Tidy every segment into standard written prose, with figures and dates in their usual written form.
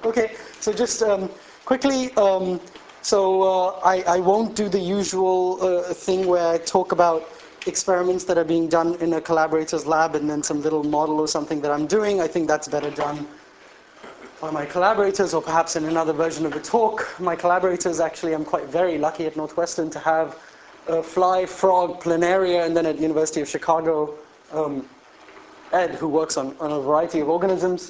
Okay, so just quickly, I won't do the usual thing where I talk about experiments that are being done in a collaborator's lab and then some little model or something that I'm doing. I think that's better done by my collaborators, or perhaps in another version of the talk. My collaborators, actually, I'm quite very lucky at Northwestern to have Fly, Frog, Planaria, and then at University of Chicago, Ed, who works on a variety of organisms.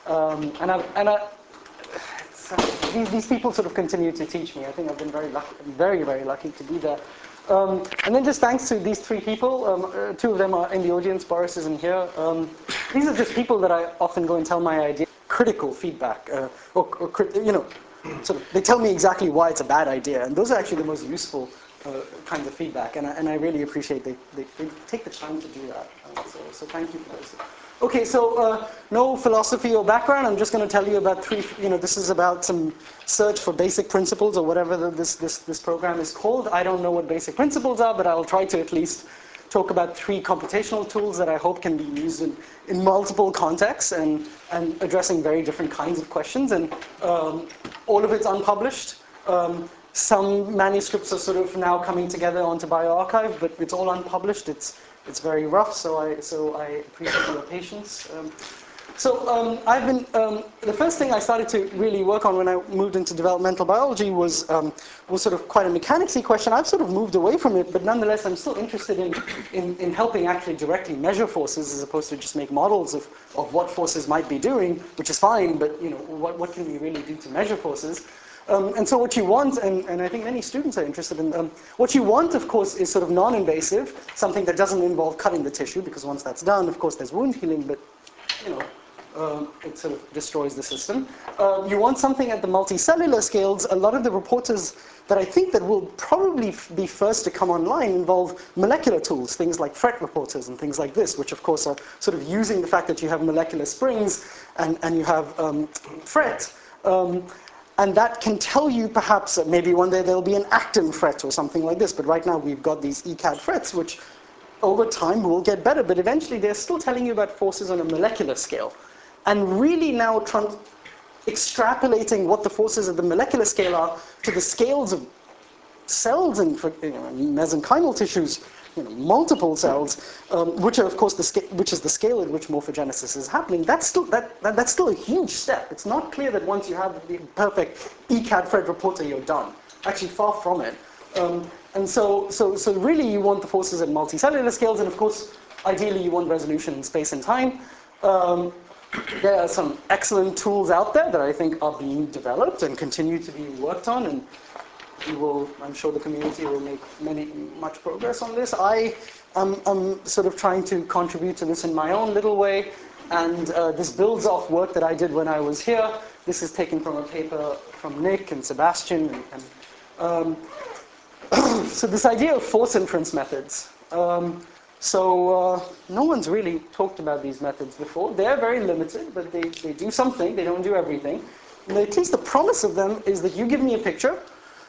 These people sort of continue to teach me. I think I've been very lucky, very, very lucky to be there. And then just thanks to these three people, two of them are in the audience, Boris isn't here. These are just people that I often go and tell my idea. Critical feedback, sort of, they tell me exactly why it's a bad idea, and those are actually the most useful kinds of feedback, and I really appreciate they take the time to do that. So thank you for this. Okay, so no philosophy or background. I'm just going to tell you about three. This is about some search for basic principles or whatever this program is called. I don't know what basic principles are, but I'll try to at least talk about three computational tools that I hope can be used in multiple contexts and addressing very different kinds of questions. And all of it's unpublished. Some manuscripts are sort of now coming together onto bioRxiv, but it's all unpublished. It's very rough, so I appreciate your patience. I've been the first thing I started to really work on when I moved into developmental biology was sort of quite a mechanicsy question. I've sort of moved away from it, but nonetheless, I'm still interested in helping actually directly measure forces as opposed to just make models of what forces might be doing, which is fine. But what can we really do to measure forces? And so what you want, and I think many students are interested in, what you want, of course, is sort of non-invasive, something that doesn't involve cutting the tissue, because once that's done, of course, there's wound healing, but it sort of destroys the system. You want something at the multicellular scales. A lot of the reporters that I think that will probably be first to come online involve molecular tools, things like FRET reporters and things like this, which of course are sort of using the fact that you have molecular springs and you have FRET. And that can tell you perhaps that maybe one day there'll be an actin FRET or something like this. But right now we've got these ECAD FRETs, which over time will get better. But eventually they're still telling you about forces on a molecular scale. And really now extrapolating what the forces at the molecular scale are to the scales of cells and mesenchymal tissues, multiple cells, which are of course which is the scale at which morphogenesis is happening. That's still a huge step. It's not clear that once you have the perfect ECAD FRET reporter, you're done. Actually, far from it. And so really, you want the forces at multicellular scales, and of course, ideally, you want resolution in space and time. There are some excellent tools out there that I think are being developed and continue to be worked on, and I'm sure the community will make much progress on this. I'm sort of trying to contribute to this in my own little way, and this builds off work that I did when I was here. This is taken from a paper from Nick and Sebastian. So this idea of force inference methods. No one's really talked about these methods before. They're very limited, but they do something. They don't do everything. And at least the promise of them is that you give me a picture,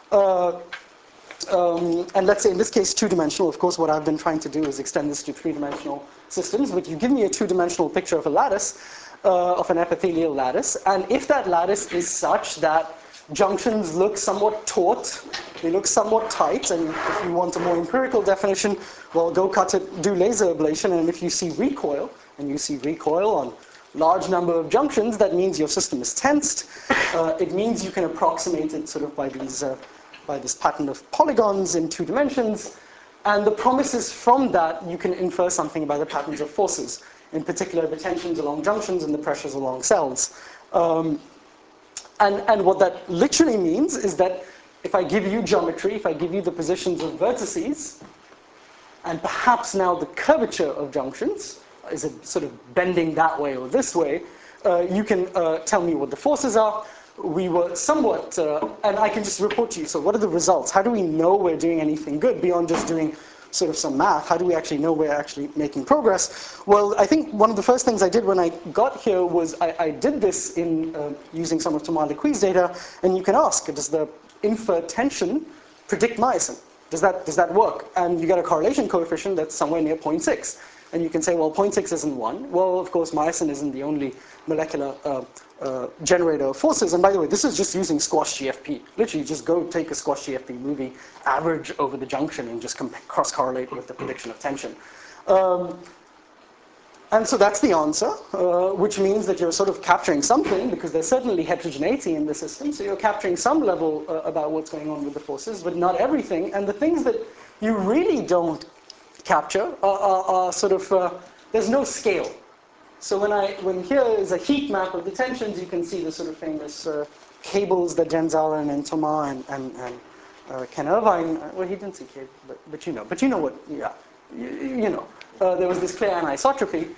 and let's say in this case two-dimensional. Of course, what I've been trying to do is extend this to three-dimensional systems. But you give me a two-dimensional picture of a lattice, of an epithelial lattice, and if that lattice is such that junctions look somewhat taut, they look somewhat tight, and if you want a more empirical definition, well, go cut it, do laser ablation, and if you see recoil, and you see recoil on large number of junctions, that means your system is tensed. It means you can approximate it sort of by this pattern of polygons in 2 dimensions, and the promise is from that you can infer something about the patterns of forces, in particular the tensions along junctions and the pressures along cells. And what that literally means is that if I give you geometry, if I give you the positions of vertices, and perhaps now the curvature of junctions, is it sort of bending that way or this way, you can tell me what the forces are. We were somewhat, and I can just report to you, so what are the results? How do we know we're doing anything good beyond just doing sort of some math? How do we actually know we're actually making progress? Well, I think one of the first things I did when I got here was I did this in using some of Tamar Liqui's data, and you can ask, does the inferred tension predict myosin? Does that work? And you get a correlation coefficient that's somewhere near 0.6. And you can say, well, 0.6 isn't 1. Well, of course, myosin isn't the only molecular generator of forces. And by the way, this is just using squash GFP. Literally, just go take a squash GFP movie, average over the junction, and just cross-correlate with the prediction of tension. And so that's the answer, which means that you're sort of capturing something, because there's certainly heterogeneity in the system, so you're capturing some level about what's going on with the forces, but not everything. And the things that you really don't capture are sort of, there's no scale. So when here is a heat map of the tensions, you can see the sort of famous cables that Jens Allen and Thomas and Ken Irvine, well, he didn't see cables, but you know what, yeah, you know. There was this clear anisotropy,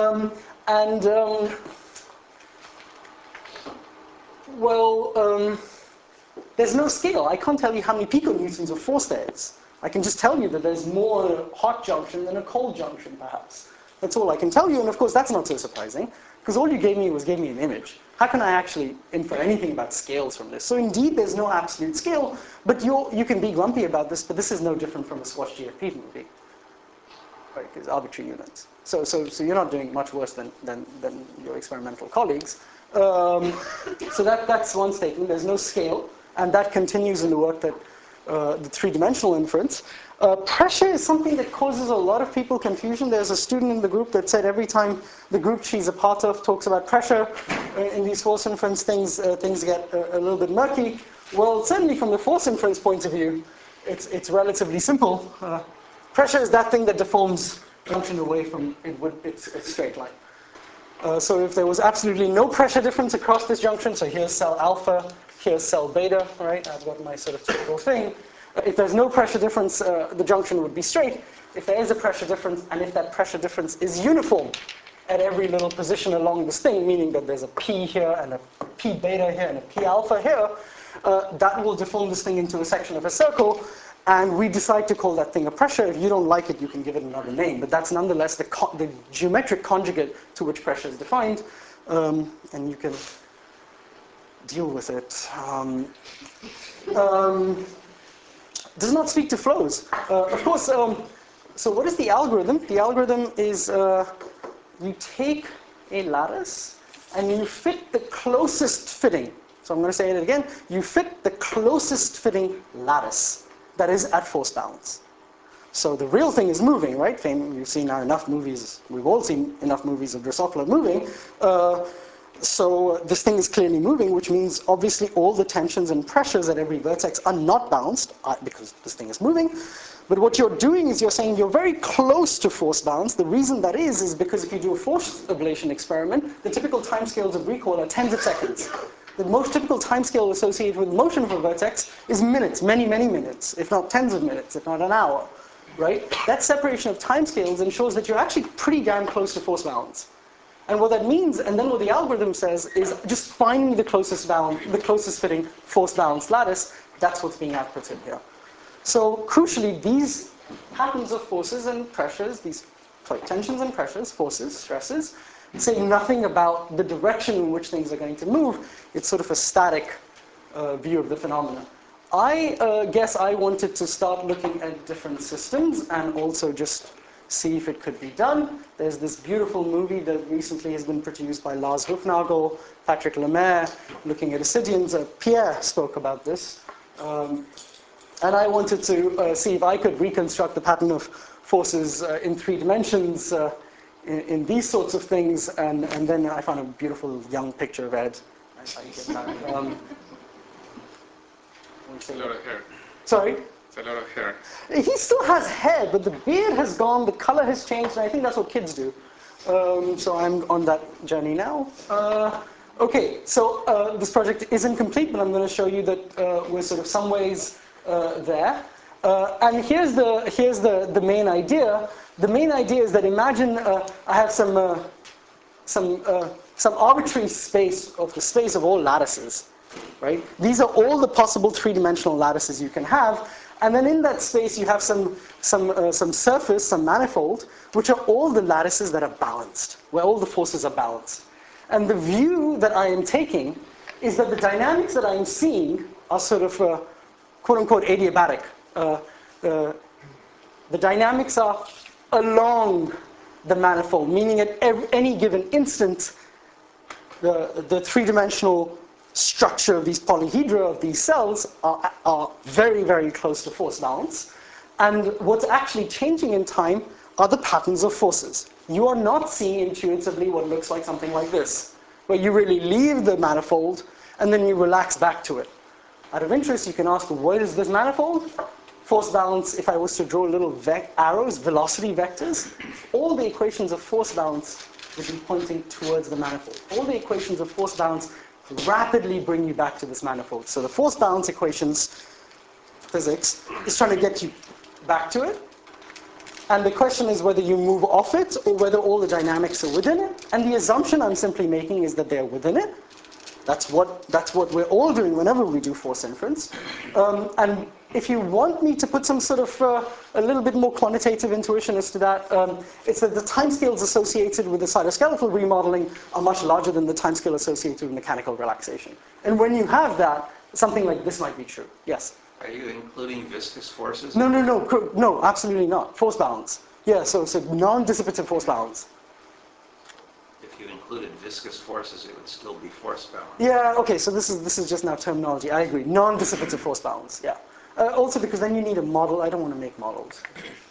there's no scale. I can't tell you how many piconewtons of force there is. I can just tell you that there's more in a hot junction than a cold junction, perhaps. That's all I can tell you, and of course that's not so surprising, because all you gave me an image. How can I actually infer anything about scales from this? So indeed, there's no absolute scale, but you can be grumpy about this, but this is no different from a squash GFP movie. Right, it's arbitrary units. So you're not doing much worse than your experimental colleagues. So that's one statement. There's no scale, and that continues in the work that the three-dimensional inference. Pressure is something that causes a lot of people confusion. There's a student in the group that said every time the group she's a part of talks about pressure in these force inference things, things get a little bit murky. Well, certainly from the force inference point of view, it's relatively simple. Pressure is that thing that deforms junction away from its straight line. So if there was absolutely no pressure difference across this junction, so here's cell alpha, here's cell beta, right? I've got my sort of typical thing. If there's no pressure difference, the junction would be straight. If there is a pressure difference, and if that pressure difference is uniform at every little position along this thing, meaning that there's a P here, and a P beta here, and a P alpha here, that will deform this thing into a section of a circle. And we decide to call that thing a pressure. If you don't like it, you can give it another name. But that's nonetheless the geometric conjugate to which pressure is defined. And you can deal with it. Does not speak to flows. Of course, so what is the algorithm? The algorithm is you take a lattice and you fit the closest fitting. So I'm going to say it again. You fit the closest fitting lattice that is at force balance. So the real thing is moving, right? You've seen now enough movies, we've all seen enough movies of Drosophila moving. So this thing is clearly moving, which means obviously all the tensions and pressures at every vertex are not balanced because this thing is moving. But what you're doing is you're saying you're very close to force balance. The reason that is because if you do a force ablation experiment, the typical timescales of recoil are tens of seconds. The most typical timescale associated with motion of a vertex is minutes, many, many minutes, if not tens of minutes, if not an hour, right? That separation of timescales ensures that you're actually pretty damn close to force balance. And what that means, and then what the algorithm says, is just find me the closest fitting force balance lattice. That's what's being outputted here. So crucially, these patterns of forces and pressures, tensions and pressures, forces, stresses, say nothing about the direction in which things are going to move. It's sort of a static view of the phenomena. I guess I wanted to start looking at different systems and also just see if it could be done. There's this beautiful movie that recently has been produced by Lars Hufnagel, Patrick Lemaire, looking at Ascidians. Pierre spoke about this. And I wanted to see if I could reconstruct the pattern of forces in 3 dimensions in these sorts of things, and then I found a beautiful young picture of Ed. It's a lot of hair. Sorry? It's a lot of hair. He still has hair, but the beard has gone, the color has changed, and I think that's what kids do. So I'm on that journey now. Okay, so this project isn't complete, but I'm going to show you that we're sort of some ways there. And here's the main idea. The main idea is that imagine I have some arbitrary space of the space of all lattices, right? These are all the possible 3-dimensional lattices you can have, and then in that space you have some surface, some manifold, which are all the lattices that are balanced, where all the forces are balanced. And the view that I am taking is that the dynamics that I'm seeing are sort of quote-unquote adiabatic. The dynamics are along the manifold, meaning at any given instant, the three-dimensional structure of these polyhedra of these cells are very, very close to force balance. And what's actually changing in time are the patterns of forces. You are not seeing intuitively what looks like something like this, where you really leave the manifold and then you relax back to it. Out of interest, you can ask, what is this manifold? Force balance, if I was to draw little arrows, velocity vectors, all the equations of force balance would be pointing towards the manifold. All the equations of force balance rapidly bring you back to this manifold. So the force balance equations, physics, is trying to get you back to it. And the question is whether you move off it or whether all the dynamics are within it. And the assumption I'm simply making is that they're within it. That's what we're all doing whenever we do force inference. And if you want me to put some sort of a little bit more quantitative intuition as to that, it's that the timescales associated with the cytoskeletal remodeling are much larger than the timescale associated with mechanical relaxation. And when you have that, something like this might be true. Yes? Are you including viscous forces? No, absolutely not. Force balance. Yeah, so non-dissipative force balance. If you included viscous forces, it would still be force balance. Yeah, okay, so this is just now terminology. I agree. Non-dissipative force balance, yeah. Also because then you need a model. I don't want to make models.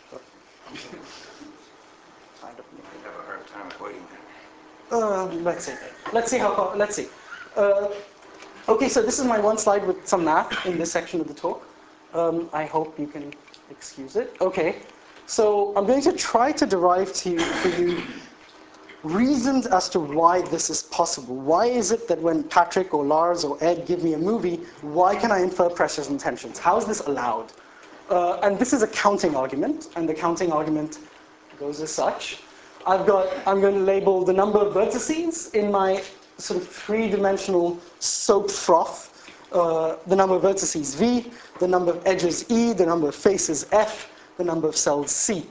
I have a hard time avoiding that. Let's see. Okay, so this is my one slide with some math in this section of the talk. I hope you can excuse it. Okay, so I'm going to try to derive for you reasons as to why this is possible. Why is it that when Patrick or Lars or Ed give me a movie, why can I infer pressures and tensions? How is this allowed? And this is a counting argument, and the counting argument goes as such. I'm going to label the number of vertices in my sort of three-dimensional soap froth, the number of vertices V, the number of edges E, the number of faces F, the number of cells C.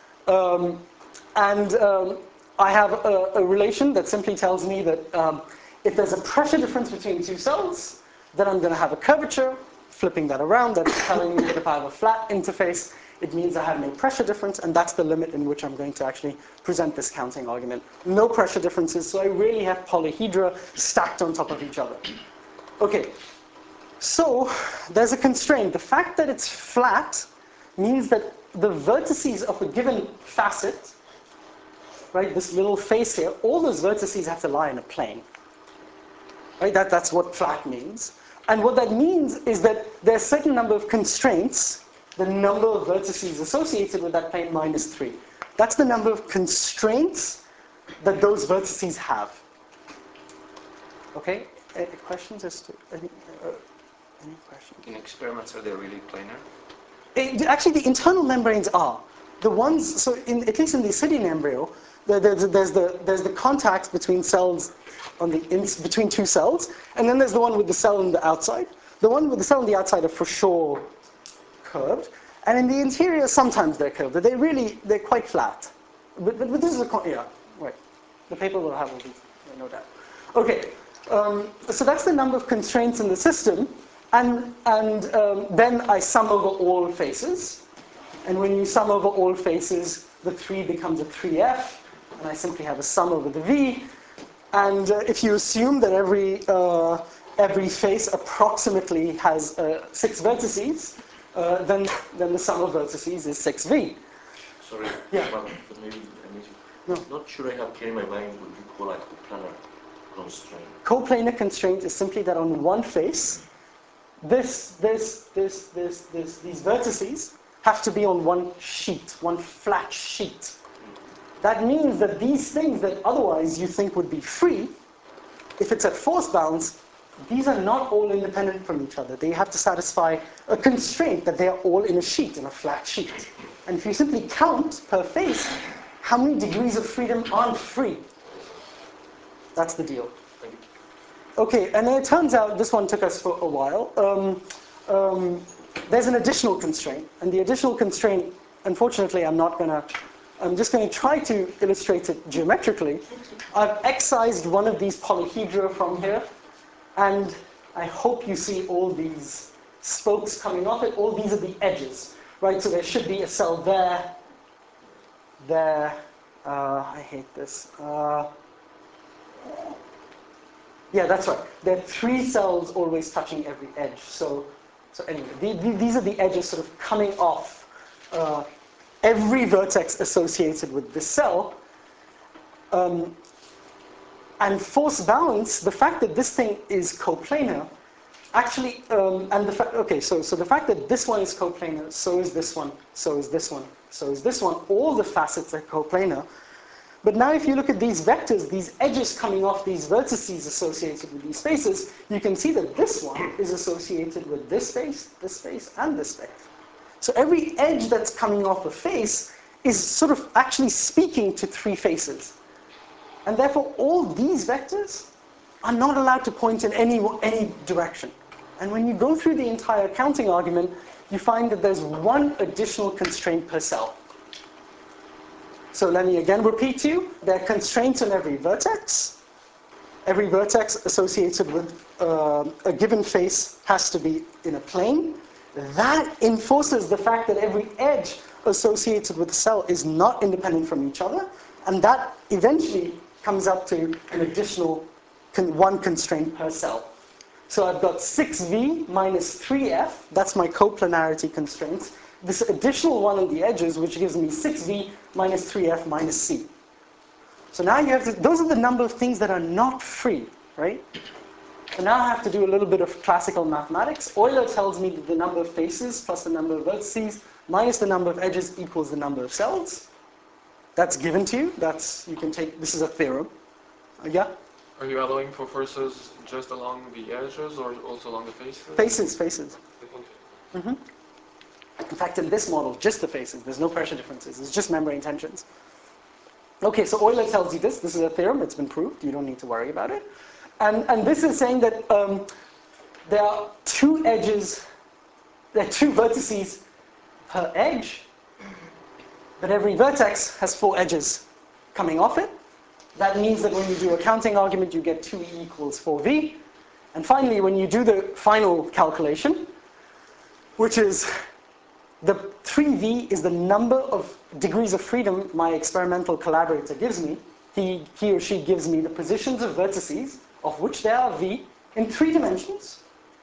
I have a relation that simply tells me that if there's a pressure difference between two cells, then I'm going to have a curvature. Flipping that around, that's telling me that if I have a flat interface, it means I have no pressure difference, and that's the limit in which I'm going to actually present this counting argument. No pressure differences, so I really have polyhedra stacked on top of each other. Okay, so there's a constraint. The fact that it's flat means that the vertices of a given facet, right, this little face here, all those vertices have to lie in a plane. Right, that's what flat means. And what that means is that there's a certain number of constraints, the number of vertices associated with that plane minus 3. That's the number of constraints that those vertices have. Okay, questions as to any questions? In experiments, are they really planar? Actually, the internal membranes are. The ones, so at least in the Ascidian embryo, there's the contact between cells between two cells, and then there's the one with the cell on the outside. The one with the cell on the outside are for sure curved, and in the interior sometimes they're curved, but they're quite flat. But this is right. The paper will have all these, no doubt. Okay, so that's the number of constraints in the system, and then I sum over all faces. And when you sum over all faces, the 3 becomes a 3f, and I simply have a sum over the v. And if you assume that every face approximately has 6 vertices, then the sum of vertices is 6v. Sorry, yeah. but maybe I need No. Not sure I have clear in my mind what you call a coplanar constraint. Coplanar constraint is simply that on one face, these vertices have to be on one sheet, one flat sheet. That means that these things that otherwise you think would be free, if it's at force balance, these are not all independent from each other. They have to satisfy a constraint that they are all in a sheet, in a flat sheet. And if you simply count per face, how many degrees of freedom aren't free? That's the deal. Okay, and then it turns out, this one took us for a while, there's an additional constraint. And the additional constraint, unfortunately, I'm just going to try to illustrate it geometrically. I've excised one of these polyhedra from here, and I hope you see all these spokes coming off it. All these are the edges, right? So there should be a cell there, I hate this. Yeah, that's right. There are 3 cells always touching every edge. So anyway, these are the edges sort of coming off every vertex associated with this cell. And force balance, the fact that this thing is coplanar, actually, and the fact, okay, so the fact that this one is coplanar, so is this one, so is this one, so is this one, all the facets are coplanar. But now if you look at these vectors, these edges coming off these vertices associated with these spaces, you can see that this one is associated with this space, and this space. So every edge that's coming off a face is sort of actually speaking to 3 faces. And therefore, all these vectors are not allowed to point in any direction. And when you go through the entire counting argument, you find that there's 1 additional constraint per cell. So let me again repeat to you, there are constraints on every vertex. Every vertex associated with a given face has to be in a plane. That enforces the fact that every edge associated with the cell is not independent from each other, and that eventually comes up to an additional 1 constraint per cell. So I've got 6v minus 3f, that's my coplanarity constraint. This additional one on the edges, which gives me 6v minus 3f minus c. So now you have to, those are the number of things that are not free, right? So now I have to do a little bit of classical mathematics. Euler tells me that the number of faces plus the number of vertices minus the number of edges equals the number of cells. That's given to you. You can take, this is a theorem. Yeah? Are you allowing for forces just along the edges or also along the faces? Faces. Mm-hmm. In fact, in this model, just the faces. There's no pressure differences. It's just membrane tensions. Okay, so Euler tells you this. This is a theorem. It's been proved. You don't need to worry about it. And this is saying that there are 2 edges, there are 2 vertices per edge, but every vertex has 4 edges coming off it. That means that when you do a counting argument, you get 2e equals 4v. And finally, when you do the final calculation, which is the 3v is the number of degrees of freedom my experimental collaborator gives me. He or she gives me the positions of vertices, of which there are v, in 3 dimensions.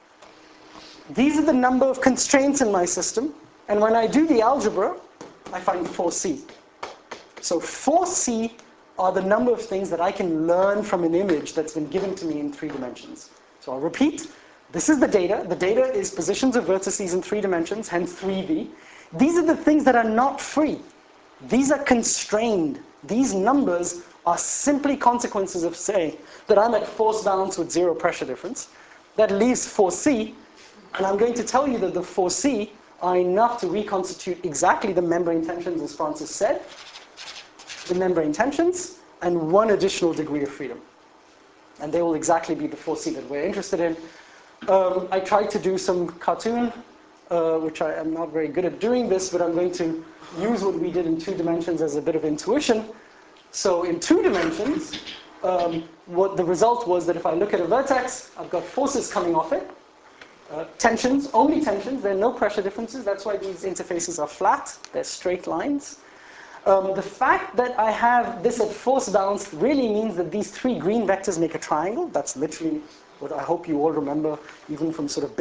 These are the number of constraints in my system. And when I do the algebra, I find 4c. So 4c are the number of things that I can learn from an image that's been given to me in 3 dimensions. So I'll repeat. This is the data. The data is positions of vertices in 3 dimensions, hence 3v. These are the things that are not free. These are constrained. These numbers are simply consequences of, say, that I'm at force balance with 0 pressure difference. That leaves 4c, and I'm going to tell you that the 4c are enough to reconstitute exactly the membrane tensions, as Francis said, the membrane tensions, and 1 additional degree of freedom. And they will exactly be the 4c that we're interested in. I tried to do some cartoon, which I am not very good at doing this, but I'm going to use what we did in 2 dimensions as a bit of intuition. So in 2 dimensions, what the result was that if I look at a vertex, I've got forces coming off it, tensions, only tensions, there are no pressure differences, that's why these interfaces are flat, they're straight lines. The fact that I have this at force balance really means that these 3 green vectors make a triangle. That's literally what I hope you all remember, even from sort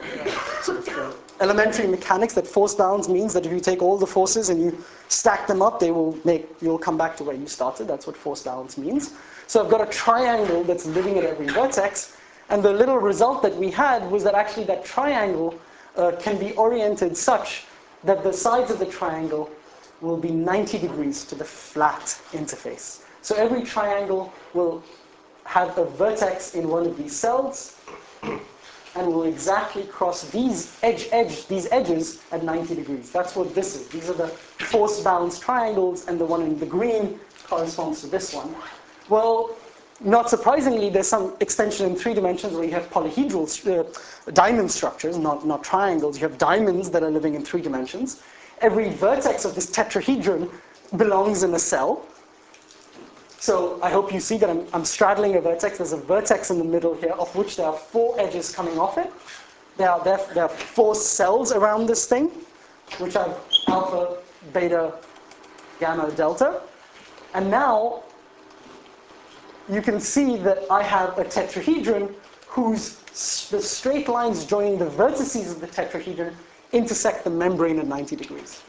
of elementary mechanics, that force balance means that if you take all the forces and you stack them up, you'll come back to where you started. That's what force balance means. So I've got a triangle that's living at every vertex, and the little result that we had was that actually that triangle can be oriented such that the sides of the triangle will be 90 degrees to the flat interface. So every triangle will have a vertex in one of these cells and will exactly cross these edges at 90 degrees. That's what this is. These are the force-balanced triangles, and the one in the green corresponds to this one. Well, not surprisingly, there's some extension in 3 dimensions where you have polyhedral diamond structures, not triangles. You have diamonds that are living in 3 dimensions. Every vertex of this tetrahedron belongs in a cell. So I hope you see that I'm straddling a vertex. There's a vertex in the middle here, of which there are 4 edges coming off it. There are 4 cells around this thing, which have alpha, beta, gamma, delta. And now you can see that I have a tetrahedron the straight lines joining the vertices of the tetrahedron intersect the membrane at 90 degrees.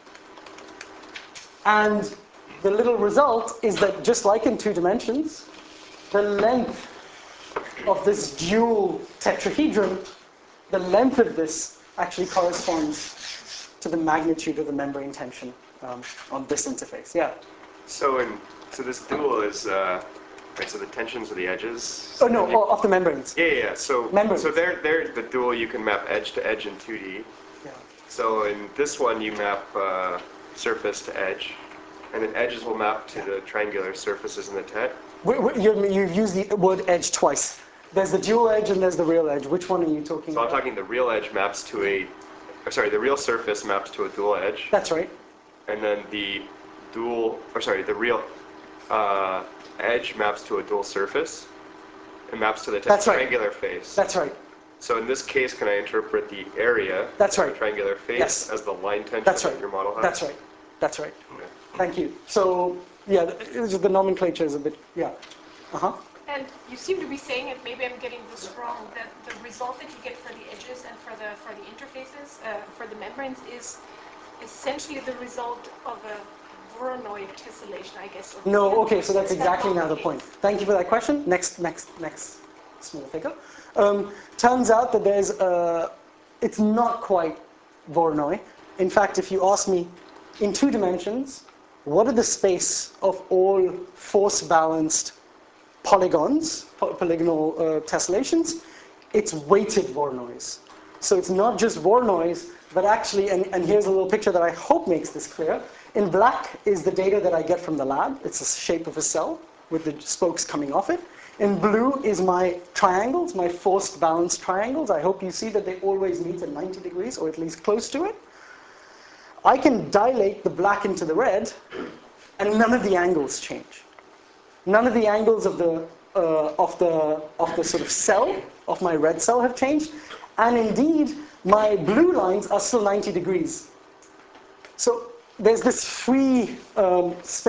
And the little result is that just like in 2 dimensions, the length of this dual tetrahedron, the length of this actually corresponds to the magnitude of the membrane tension on this interface. Yeah? So this dual is, right, so the tensions of the edges. Oh no, of the membranes. Yeah. So Membranes. so they're the dual you can map edge to edge in 2D. Yeah. So in this one you map surface to edge, and then edges will map to the triangular surfaces in the tet. You've used the word edge twice. There's the dual edge and there's the real edge. Which one are you talking So I'm about? talking the real edge maps to the real surface maps to a dual edge, That's right. and then the real edge maps to a dual surface, and maps to the That's right. triangular face. That's right. So in this case, can I interpret the area That's of right. the triangular face Yes. as the line tension That's right. that your model has? That's right. That's right. Okay. Thank you. So, yeah, the nomenclature is a bit, yeah. Uh-huh. And you seem to be saying, and maybe I'm getting this wrong, that the result that you get for the edges and for the interfaces, for the membranes, is essentially the result of a Voronoi tessellation, I guess. No, okay, so that's Is that exactly not now the case? point. Thank you for that question. Next small figure. Turns out that it's not quite Voronoi. In fact, if you ask me, in 2 dimensions, what are the space of all force-balanced polygons, polygonal tessellations? It's weighted Voronois. So it's not just Voronois, but actually, and here's a little picture that I hope makes this clear. In black is the data that I get from the lab. It's the shape of a cell with the spokes coming off it. In blue is my triangles, my forced balanced triangles. I hope you see that they always meet at 90 degrees, or at least close to it. I can dilate the black into the red, and none of the angles change. None of the angles of the sort of cell, of my red cell, have changed. And indeed, my blue lines are still 90 degrees. So there's this free, there's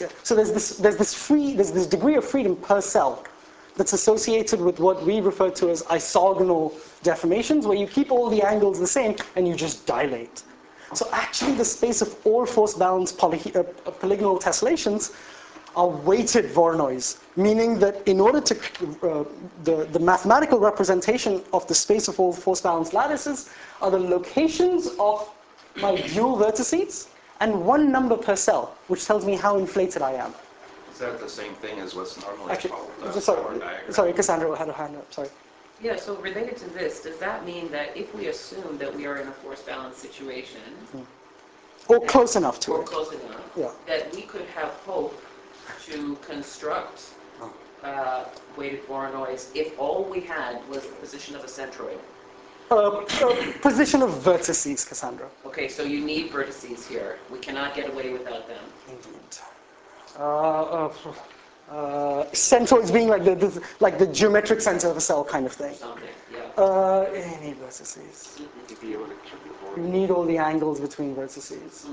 this degree of freedom per cell that's associated with what we refer to as isogonal deformations, where you keep all the angles the same and you just dilate. So actually the space of all force-balanced polygonal tessellations are weighted Voronois, meaning that in order to, the mathematical representation of the space of all force-balanced lattices are the locations of my dual vertices and 1 number per cell, which tells me how inflated I am. Is that the same thing as what's normally Actually, called a power diagram? sorry, Cassandra had her hand up, sorry. Yeah, so related to this, does that mean that if we assume that we are in a force balance situation, Or close enough to or it. close enough, Yeah. that we could have hope to construct weighted Voronoi if all we had was the position of a centroid? Position of vertices, Cassandra. Okay, so you need vertices here. We cannot get away without them. Indeed. Centroids being like the geometric center of a cell kind of thing. Something, yeah. You need vertices. To be able to keep the You Voronoi. need all the angles between vertices.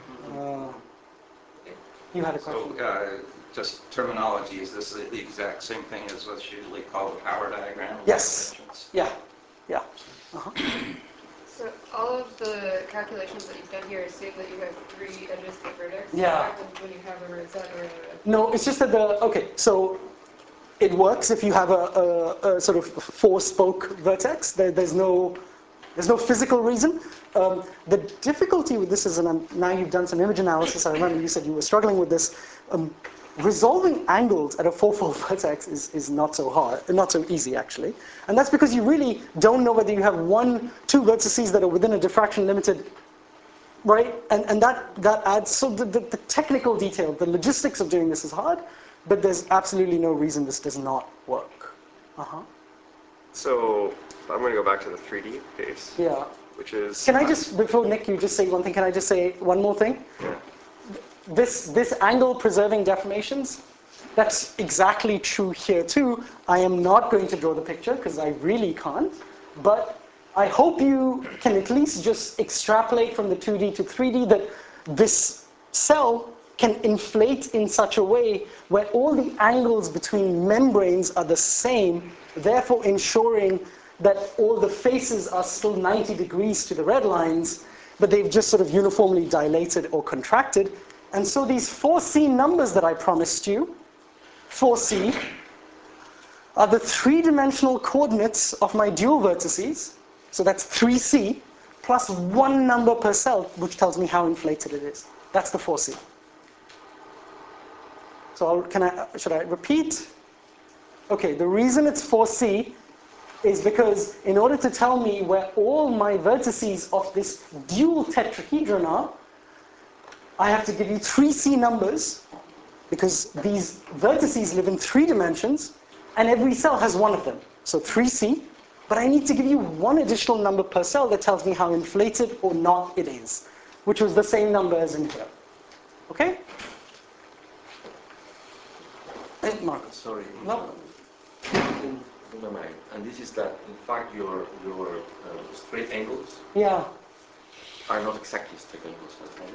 You had a question? So, just terminology, is this the exact same thing as what's usually called a power diagram? Yes. Yeah. Yeah. Uh-huh. So all of the calculations that you've done here assume that you have 3 edges to vertex? Yeah. When you have a rosette or a... No, it's just that okay, so it works if you have a sort of 4-spoke vertex. There's no physical reason. The difficulty with this is, and now you've done some image analysis, I remember you said you were struggling with this, resolving angles at a 4-fold vertex is not so hard, not so easy actually. And that's because you really don't know whether you have 1, 2 vertices that are within a diffraction limited, right? And that adds, so the technical detail, the logistics of doing this is hard, but there's absolutely no reason this does not work. Uh-huh. So I'm going to go back to the 3D case, Yeah. which is... Can I just, before Nick, you just say one thing, can I just say one more thing? Yeah. This angle preserving deformations, that's exactly true here too. I am not going to draw the picture because I really can't, but I hope you can at least just extrapolate from the 2D to 3D that this cell can inflate in such a way where all the angles between membranes are the same, therefore ensuring that all the faces are still 90 degrees to the red lines, but they've just sort of uniformly dilated or contracted. And so these 4C numbers that I promised you, 4C, are the three-dimensional coordinates of my dual vertices. So that's 3C, plus one number per cell, which tells me how inflated it is. That's the 4C. So should I repeat? Okay, the reason it's 4C is because in order to tell me where all my vertices of this dual tetrahedron are, I have to give you 3C numbers, because these vertices live in 3 dimensions, and every cell has one of them. So 3C, but I need to give you one additional number per cell that tells me how inflated or not it is, which was the same number as in here. Okay? And Marcus. Sorry. No. In my mind, and this is that in fact your straight angles Yeah. are not exactly straight angles. Right?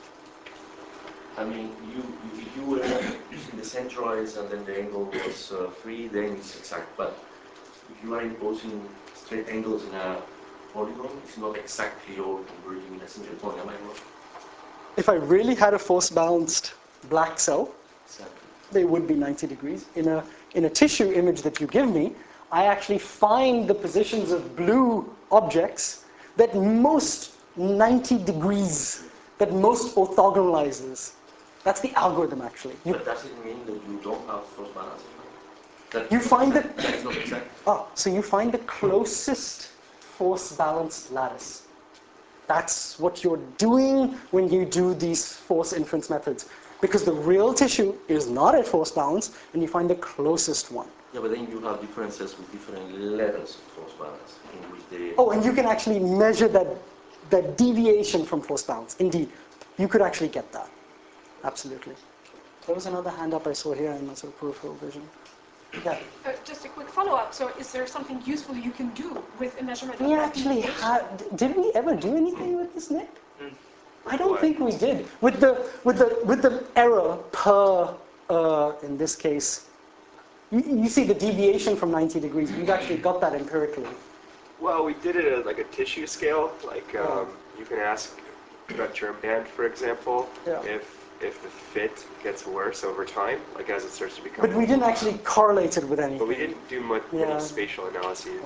I mean, if you were using the centroids and then the angle was 3, then it's exact. But if you are imposing straight angles in a polygon, it's not exactly all converging in a single point. Am I wrong? If I really had a force-balanced black cell, Exactly. they would be 90 degrees. In a tissue image that you give me, I actually find the positions of blue objects that most 90 degrees, that most orthogonalizes. That's the algorithm, actually. But does it mean that you don't have force balance? That You find that... that is not exact. So you find the closest force-balanced lattice. That's what you're doing when you do these force inference methods. Because the real tissue is not at force balance, and you find the closest one. Yeah, but then you have differences with different levels of force balance, in which they... Oh, and you can actually measure that deviation from force balance. Indeed, you could actually get that. Absolutely. There was another hand up I saw here in my sort of peripheral vision. Yeah. Just a quick follow-up. So is there something useful you can do with a measurement of We that actually deviation? had... Did we ever do anything with this, Nick? I don't think we did. With the error per, in this case, you see the deviation from 90 degrees. We've actually got that empirically. Well, we did it at like a tissue scale. Like you can ask about germ band, for example, Yeah. if the fit gets worse over time, like as it starts to become. But we didn't actually correlate it with anything. But we didn't do much Yeah. many spatial analyses.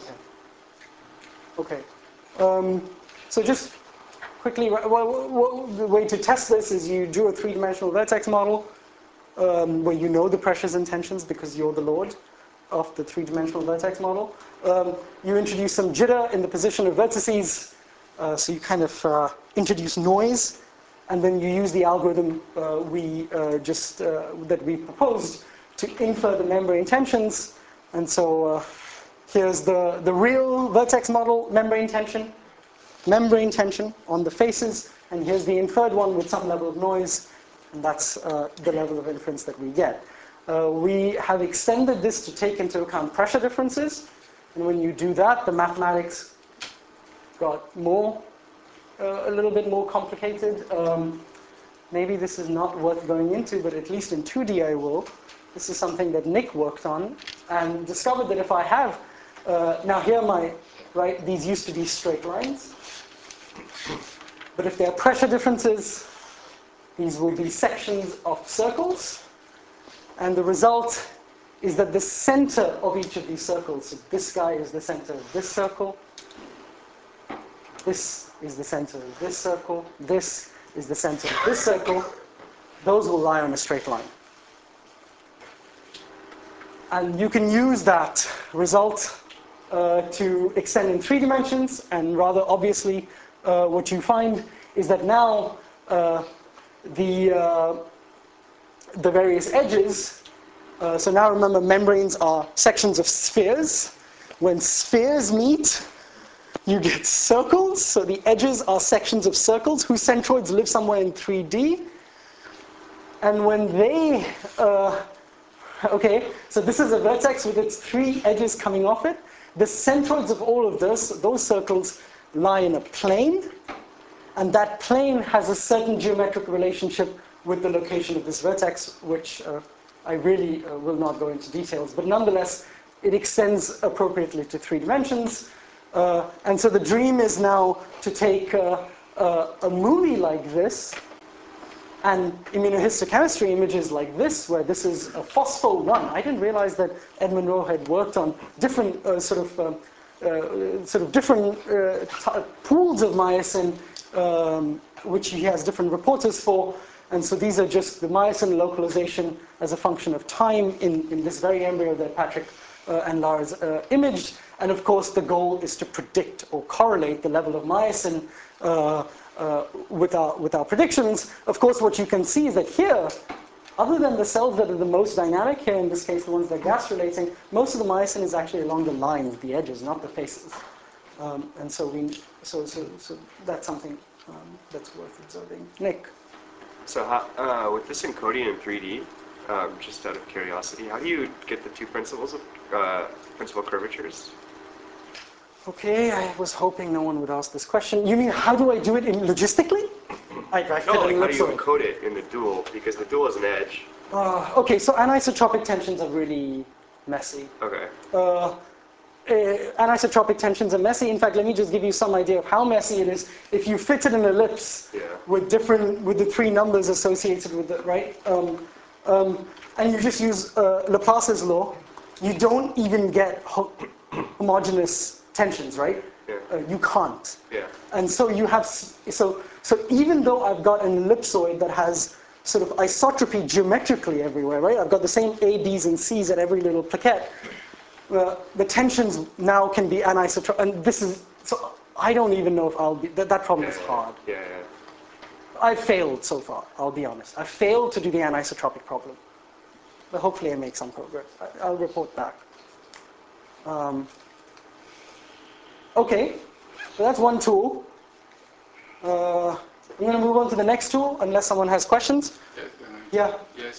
Okay. So just quickly, the way to test this is you do a three-dimensional vertex model where you know the pressures and tensions because you're the lord of the three-dimensional vertex model. You introduce some jitter in the position of vertices, so you kind of introduce noise, and then you use the algorithm that we proposed to infer the membrane tensions. And so here's the real vertex model membrane tension on the faces, and here's the inferred one with some level of noise, and that's the level of inference that we get. We have extended this to take into account pressure differences, and when you do that, the mathematics got a little bit more complicated. Maybe this is not worth going into, but at least in 2D I will. This is something that Nick worked on, and discovered that if I have, now here these used to be straight lines, but if there are pressure differences, these will be sections of circles, and the result is that the center of each of these circles, so this guy is the center of this circle, this is the center of this circle, this is the center of this circle, those will lie on a straight line. And you can use that result to extend in 3 dimensions, and rather obviously what you find is that now the various edges, so now remember membranes are sections of spheres. When spheres meet, you get circles, so the edges are sections of circles whose centroids live somewhere in 3D. And when they, okay, so this is a vertex with its 3 edges coming off it. The centroids of all of those circles lie in a plane, and that plane has a certain geometric relationship with the location of this vertex, which I really will not go into details, but nonetheless, it extends appropriately to 3 dimensions. And so the dream is now to take a movie like this and immunohistochemistry images like this, where this is a phospho-1. I didn't realize that Ed Monroe had worked on different different pools of myosin, which he has different reporters for. And so these are just the myosin localization as a function of time in this very embryo that Patrick and Lars imaged. And of course, the goal is to predict or correlate the level of myosin with our predictions. Of course, what you can see is that here, other than the cells that are the most dynamic here, in this case the ones that are gas-relating, most of the myosin is actually along the lines, the edges, not the faces. And so that's something that's worth observing. Nick? So with this encoding in 3D, just out of curiosity, how do you get the 2 principles of principal curvatures? Okay, I was hoping no one would ask this question. You mean, how do I do it logistically? No, like how do you encode it in the dual? Because the dual is an edge. Okay, so anisotropic tensions are really messy. Okay. Anisotropic tensions are messy. In fact, let me just give you some idea of how messy it is. If you fit an ellipse with the 3 numbers associated with it, right? And you just use Laplace's law, you don't even get homogeneous tensions, right? Yeah. You can't. Yeah. And so you have, so even though I've got an ellipsoid that has sort of isotropy geometrically everywhere, right? I've got the same A, B's, and C's at every little plaquette. The tensions now can be anisotropic, and this is, so I don't even know if I'll be, that problem is hard. Yeah. I've failed so far, I'll be honest. I've failed to do the anisotropic problem. But hopefully I make some progress. I'll report back. Okay, so that's one tool. I'm going to move on to the next tool, unless someone has questions. Yeah.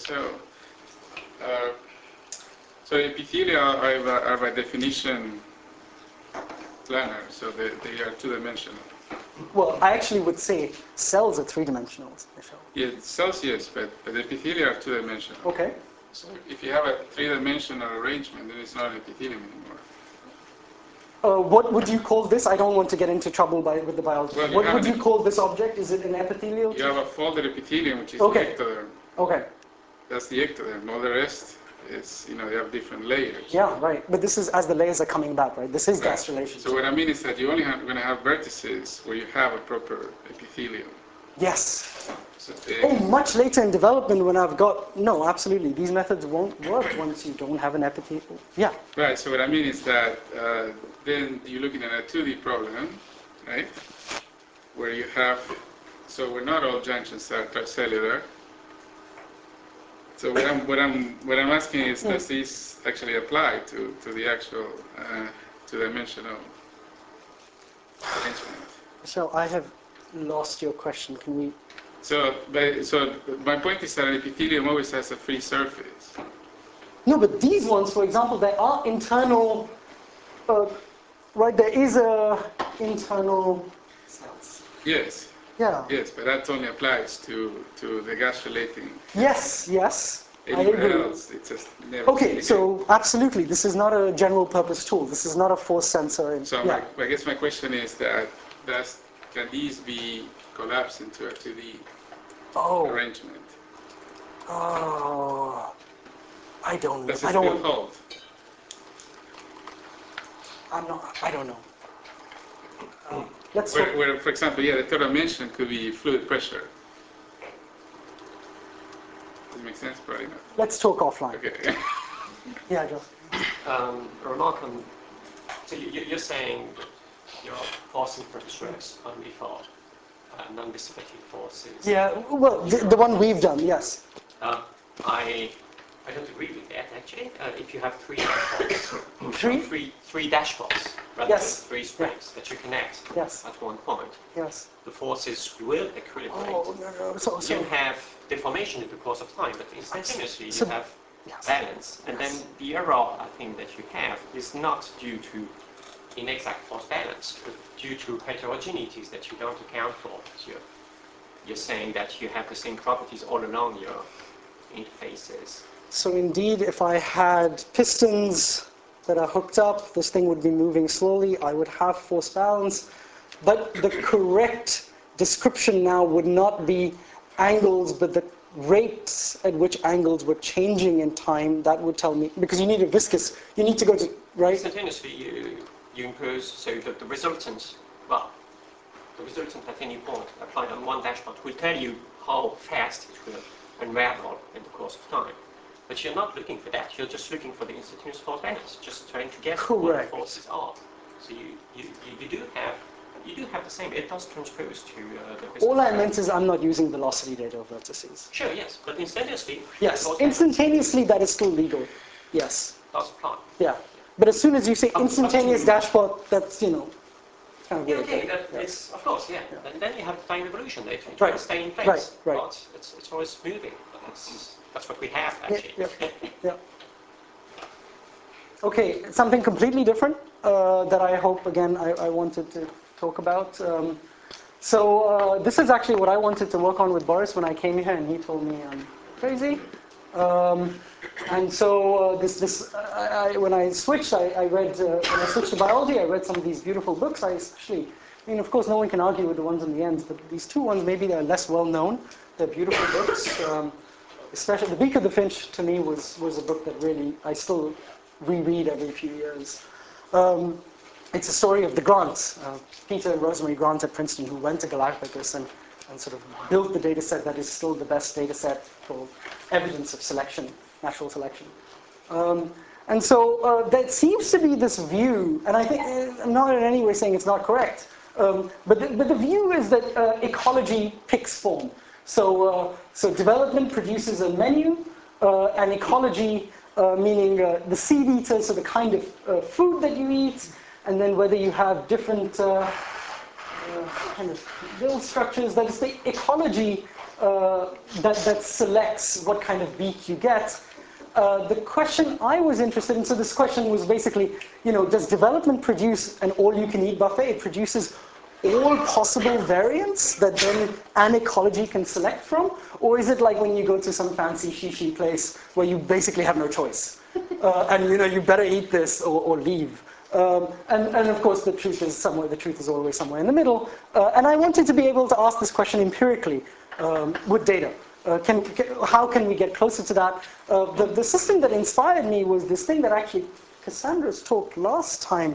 So epithelia are by definition planar, so they are 2-dimensional. Well, I actually would say cells are 3-dimensional, Michelle. Yeah, cells, yes, but the epithelia are 2-dimensional. Okay. So if you have a 3-dimensional arrangement, then it's not an epithelium anymore. What would you call this? I don't want to get into trouble with the biology. Well, what would you call this object? Is it an epithelial? You have a folded epithelium, which is Okay. the ectoderm. Okay. That's the ectoderm. All the rest is, they have different layers. Yeah, right. But this is as the layers are coming back, right? This is gas relation. So what I mean is that you only going to have vertices where you have a proper epithelium. Yes. So much later in development when I've got, no, absolutely. These methods won't work once you don't have an epithelium. Yeah. Right, so what I mean is that then you're looking at a 2D problem, right? Where you have, so we're not all junctions are tricellular. So what I'm asking is, does this actually apply to the actual 2-dimensional arrangement? So I have lost your question. Can we? So my point is that an epithelium always has a free surface. No, but these ones, for example, there are internal, right? There is a internal cells. Yes. Yeah. Yes, but that only applies to the gas relating. Yes. I Anywhere agree. else, it's just never. Okay, so absolutely, this is not a general purpose tool. This is not a force sensor. So I guess my question is that can these be collapsed into a 2D arrangement? Oh, I don't know. Does it still hold? I don't know. Let's where, for example, the third dimension could be fluid pressure. Does it make sense? Probably not. Let's talk offline. Okay. Yeah, Joe. A remark on, so you're saying you're forcing for stress only for non-dissipative forces. Yeah, well, the one we've done, yes. I don't agree with that, actually. If you have 3 dashboards, three dashboards rather than 3 springs that you connect at one point, the forces will equilibrate. You have deformation in the course of time, but instantaneously you have balance. And then the error, I think, that you have is not due to inexact force balance, but due to heterogeneities that you don't account for. you're saying that you have the same properties all along your interfaces. So indeed, if I had pistons that are hooked up, this thing would be moving slowly. I would have force balance. But the correct description now would not be angles, but the rates at which angles were changing in time. That would tell me, because you need a viscous, you need to go to, right? Instantaneously, you impose, so that the resultant, well, the resultant at any point applied on one dashpot will tell you how fast it will unravel in the course of time. But you're not looking for that. You're just looking for the instantaneous force balance, just trying to guess what the forces are. So you do have the same. It does transpose to the viscous. All I meant is I'm not using velocity data of vertices. Sure, yes, but instantaneously. Yes, instantaneously that is still legal. Yes. Does apply. Yeah, but as soon as you say instantaneous dashpot, that's kind of weird. Okay, it's of course, yeah. And then you have time evolution later. It Right. will stay in place. Right. But it's always moving. That's what we have actually. Yeah. Okay, something completely different that I hope, again, I wanted to talk about. So this is actually what I wanted to work on with Boris when I came here, and he told me I'm crazy. And so when I switched, I read, when I switched to biology, I read some of these beautiful books. I mean, of course, no one can argue with the ones in the end, but these two ones, maybe they're less well known. They're beautiful books. Especially The Beak of the Finch, to me, was a book that really, I still reread every few years. It's a story of the Grants, Peter and Rosemary Grant at Princeton, who went to Galapagos and sort of built the data set that is still the best data set for evidence of selection, natural selection. And so there seems to be this view, and I think, I'm not in any way saying it's not correct, but the view is that ecology picks form. So development produces a menu, and ecology, meaning the seed eater, so the kind of food that you eat, and then whether you have different kind of build structures, that is the ecology that selects what kind of beak you get. The question I was interested in, so this question was basically, does development produce an all-you-can-eat buffet? It produces all possible variants that then an ecology can select from? Or is it like when you go to some fancy shishi place where you basically have no choice? And you better eat this or leave. And of course the truth is always somewhere in the middle. And I wanted to be able to ask this question empirically with data. How can we get closer to that? The system that inspired me was this thing that actually Cassandra's talked last time.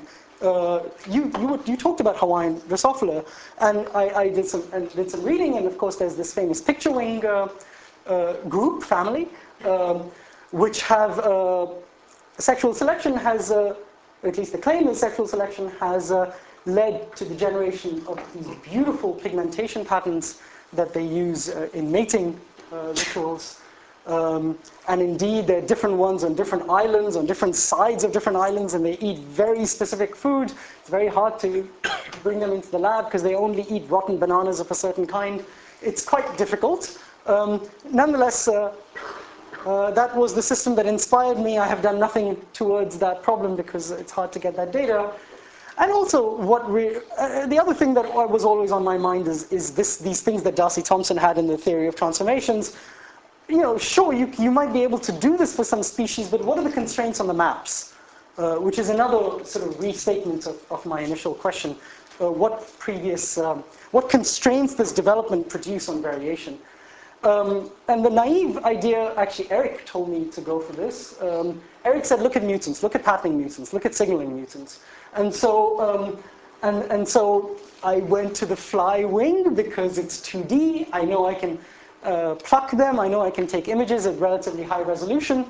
You talked about Hawaiian Drosophila, and I did some reading, and of course there's this famous picture wing group family, which have sexual selection has, at least the claim is sexual selection has led to the generation of these beautiful pigmentation patterns that they use in mating rituals. And indeed, there are different ones on different islands, on different sides of different islands, and they eat very specific food. It's very hard to bring them into the lab because they only eat rotten bananas of a certain kind. It's quite difficult. Nonetheless, that was the system that inspired me. I have done nothing towards that problem because it's hard to get that data. And also, the other thing that was always on my mind is these things that Darcy Thompson had in the theory of transformations. Sure, you might be able to do this for some species, but what are the constraints on the maps? Which is another sort of restatement of my initial question. What constraints does development produce on variation? And the naive idea, actually Eric told me to go for this. Eric said, look at mutants, look at patterning mutants, look at signaling mutants. And so, so I went to the fly wing because it's 2D. I know I can pluck them. I know I can take images at relatively high resolution.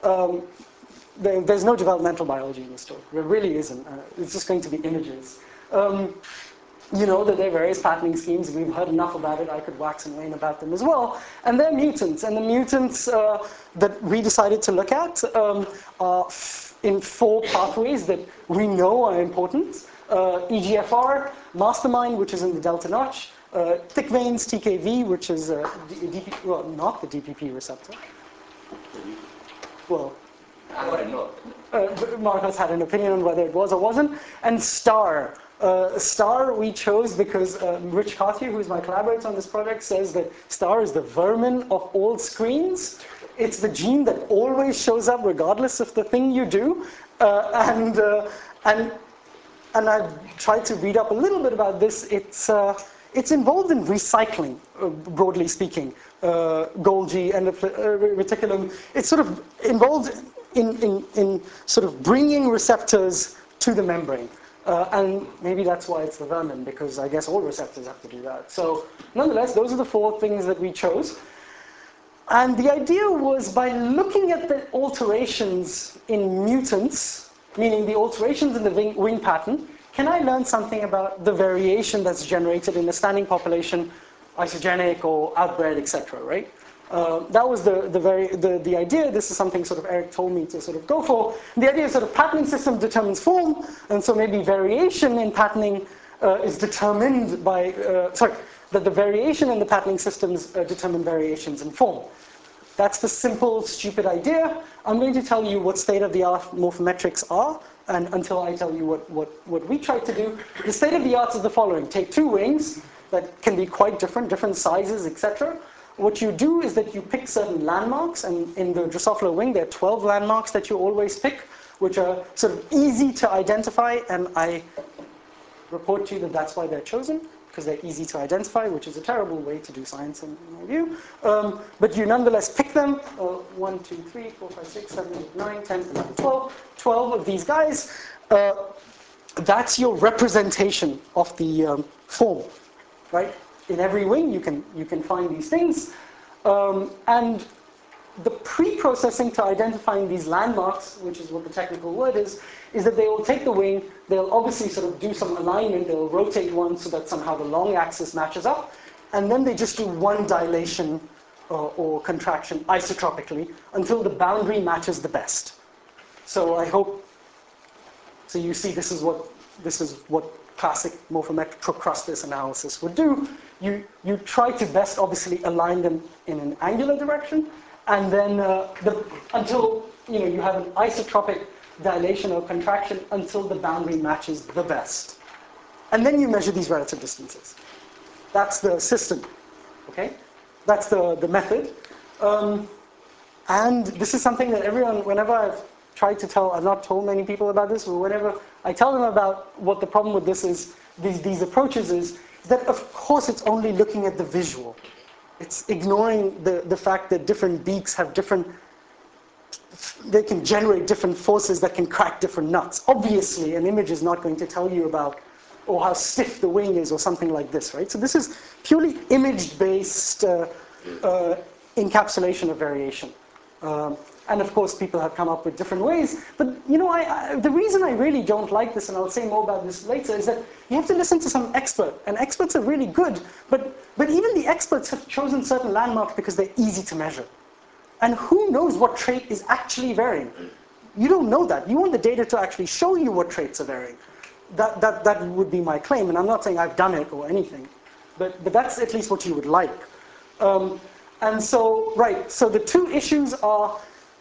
There's no developmental biology in this story. There really isn't. It's just going to be images. That there are various patterning schemes. We've heard enough about it. I could wax and wane about them as well. And they're mutants. And the mutants that we decided to look at are in 4 pathways that we know are important. EGFR, mastermind, which is in the delta notch. Thick veins, TKV, which is not the DPP receptor. Well, Marcos had an opinion on whether it was or wasn't. And STAR, Star we chose because Rich Cartier, who's my collaborator on this project, says that star is the vermin of all screens. It's the gene that always shows up regardless of the thing you do. And I've tried to read up a little bit about this. It's involved in recycling, broadly speaking. Golgi and reticulum. It's sort of involved in sort of bringing receptors to the membrane. And maybe that's why it's the vermin, because I guess all receptors have to do that. So nonetheless, those are the 4 things that we chose. And the idea was, by looking at the alterations in mutants, meaning the alterations in the wing pattern, can I learn something about the variation that's generated in a standing population, isogenic or outbred, etc., right? That was the idea. This is something sort of Eric told me to sort of go for. The idea is sort of patterning system determines form, and so maybe variation in patterning is determined by, that the variation in the patterning systems determine variations in form. That's the simple, stupid idea. I'm going to tell you what state-of-the-art morphometrics are, and until I tell you what we tried to do. The state-of-the-art is the following. Take 2 wings that can be quite different sizes, etc. What you do is that you pick certain landmarks, and in the Drosophila wing there are 12 landmarks that you always pick, which are sort of easy to identify, and I report to you that that's why they're chosen, because they're easy to identify, which is a terrible way to do science in my view. But you nonetheless pick them, 1, 2, 3, 4, 5, 6, 7, 8, 9, 10, 11, 12 of these guys. That's your representation of the form, right? In every wing you can find these things. And the pre-processing to identifying these landmarks, which is what the technical word is that they will take the wing, they'll obviously sort of do some alignment, they'll rotate one so that somehow the long axis matches up, and then they just do one dilation or contraction isotropically until the boundary matches the best. So I hope, so you see this is what classic morphometric Procrustes analysis would do. You try to best obviously align them in an angular direction, and then until you have an isotropic dilation or contraction until the boundary matches the best. And then you measure these relative distances. That's the system, okay? That's the method. And this is something that everyone, whenever I've tried to tell, I've not told many people about this, but whenever I tell them about what the problem with this is, these approaches is that of course it's only looking at the visual. It's ignoring the fact that different beaks have they can generate different forces that can crack different nuts. Obviously, an image is not going to tell you about, or how stiff the wing is, or something like this, right? So this is purely image-based encapsulation of variation. And of course, people have come up with different ways. But the reason I really don't like this, and I'll say more about this later, is that you have to listen to some expert. And experts are really good, but even the experts have chosen certain landmarks because they're easy to measure. And who knows what trait is actually varying? You don't know that. You want the data to actually show you what traits are varying. That would be my claim, and I'm not saying I've done it or anything, but that's at least what you would like. And so, right, so the 2 issues are,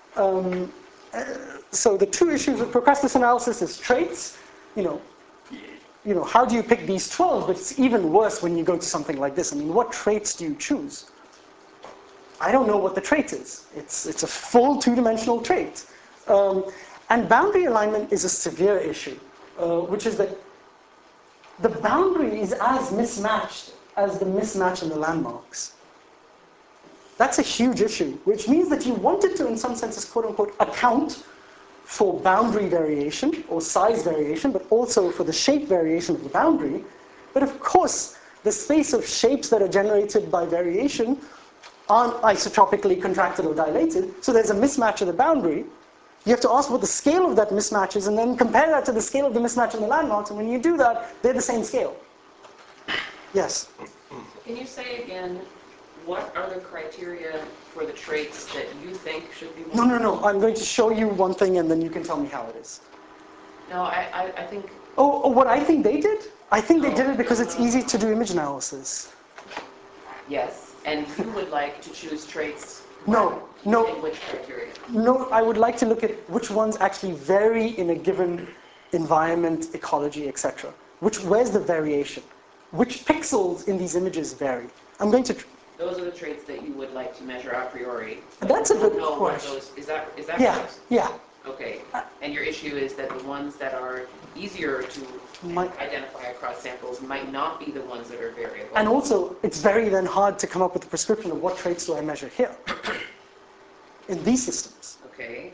so the 2 issues with Procrustes analysis is traits. How do you pick these 12? But it's even worse when you go to something like this. I mean, what traits do you choose? I don't know what the trait is. It's a full 2-dimensional trait. And boundary alignment is a severe issue, which is that the boundary is as mismatched as the mismatch in the landmarks. That's a huge issue, which means that you wanted to, in some senses, quote-unquote, account for boundary variation or size variation, but also for the shape variation of the boundary. But of course, the space of shapes that are generated by variation aren't isotropically contracted or dilated, so there's a mismatch of the boundary. You have to ask what the scale of that mismatch is, and then compare that to the scale of the mismatch in the landmarks, and when you do that, they're the same scale. Yes? Can you say again, what are the criteria for the traits that you think should be more? No. I'm going to show you one thing, and then you can tell me how it is. No, I think... Oh, what I think they did? I think they did it because it's easy to do image analysis. Yes. And you would like to choose traits No. in which criteria? No, I would like to look at which ones actually vary in a given environment, ecology, etc. Where's the variation? Which pixels in these images vary? I'm going to... Those are the traits that you would like to measure a priori. That's a good know question. Those, is that yeah, correct? Yeah. Okay. And your issue is that the ones that are easier to identify across samples might not be the ones that are variable. And also, it's very then hard to come up with a prescription of what traits do I measure here in these systems. Okay.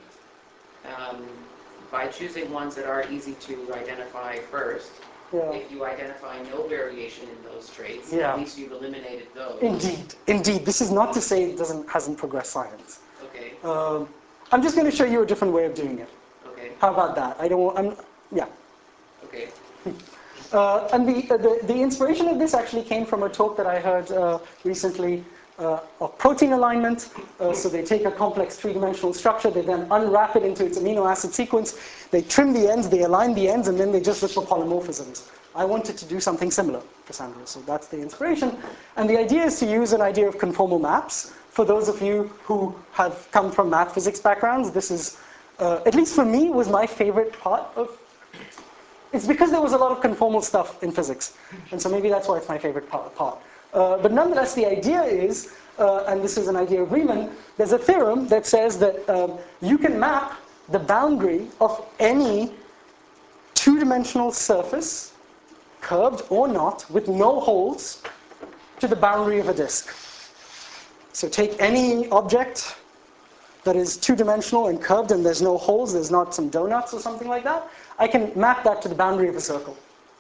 By choosing ones that are easy to identify first, if you identify no variation in those traits, at least you've eliminated those. Indeed. This is not to say it hasn't progressed science. Okay. I'm just going to show you a different way of doing it. Okay. How about that? Yeah. Okay. And the inspiration of this actually came from a talk that I heard recently of protein alignment. So they take a complex three-dimensional structure, they then unwrap it into its amino acid sequence, they trim the ends, they align the ends, and then they just look for polymorphisms. I wanted to do something similar, Cassandra, so that's the inspiration. And the idea is to use an idea of conformal maps. For those of you who have come from math physics backgrounds, this is, at least for me, was my favorite part of. It's because there was a lot of conformal stuff in physics, and so maybe that's why it's my favorite part. But nonetheless, the idea is, and this is an idea of Riemann, there's a theorem that says that you can map the boundary of any two-dimensional surface, curved or not, with no holes, to the boundary of a disk. So take any object that is two-dimensional and curved and there's no holes, there's not some donuts or something like that, I can map that to the boundary of a circle.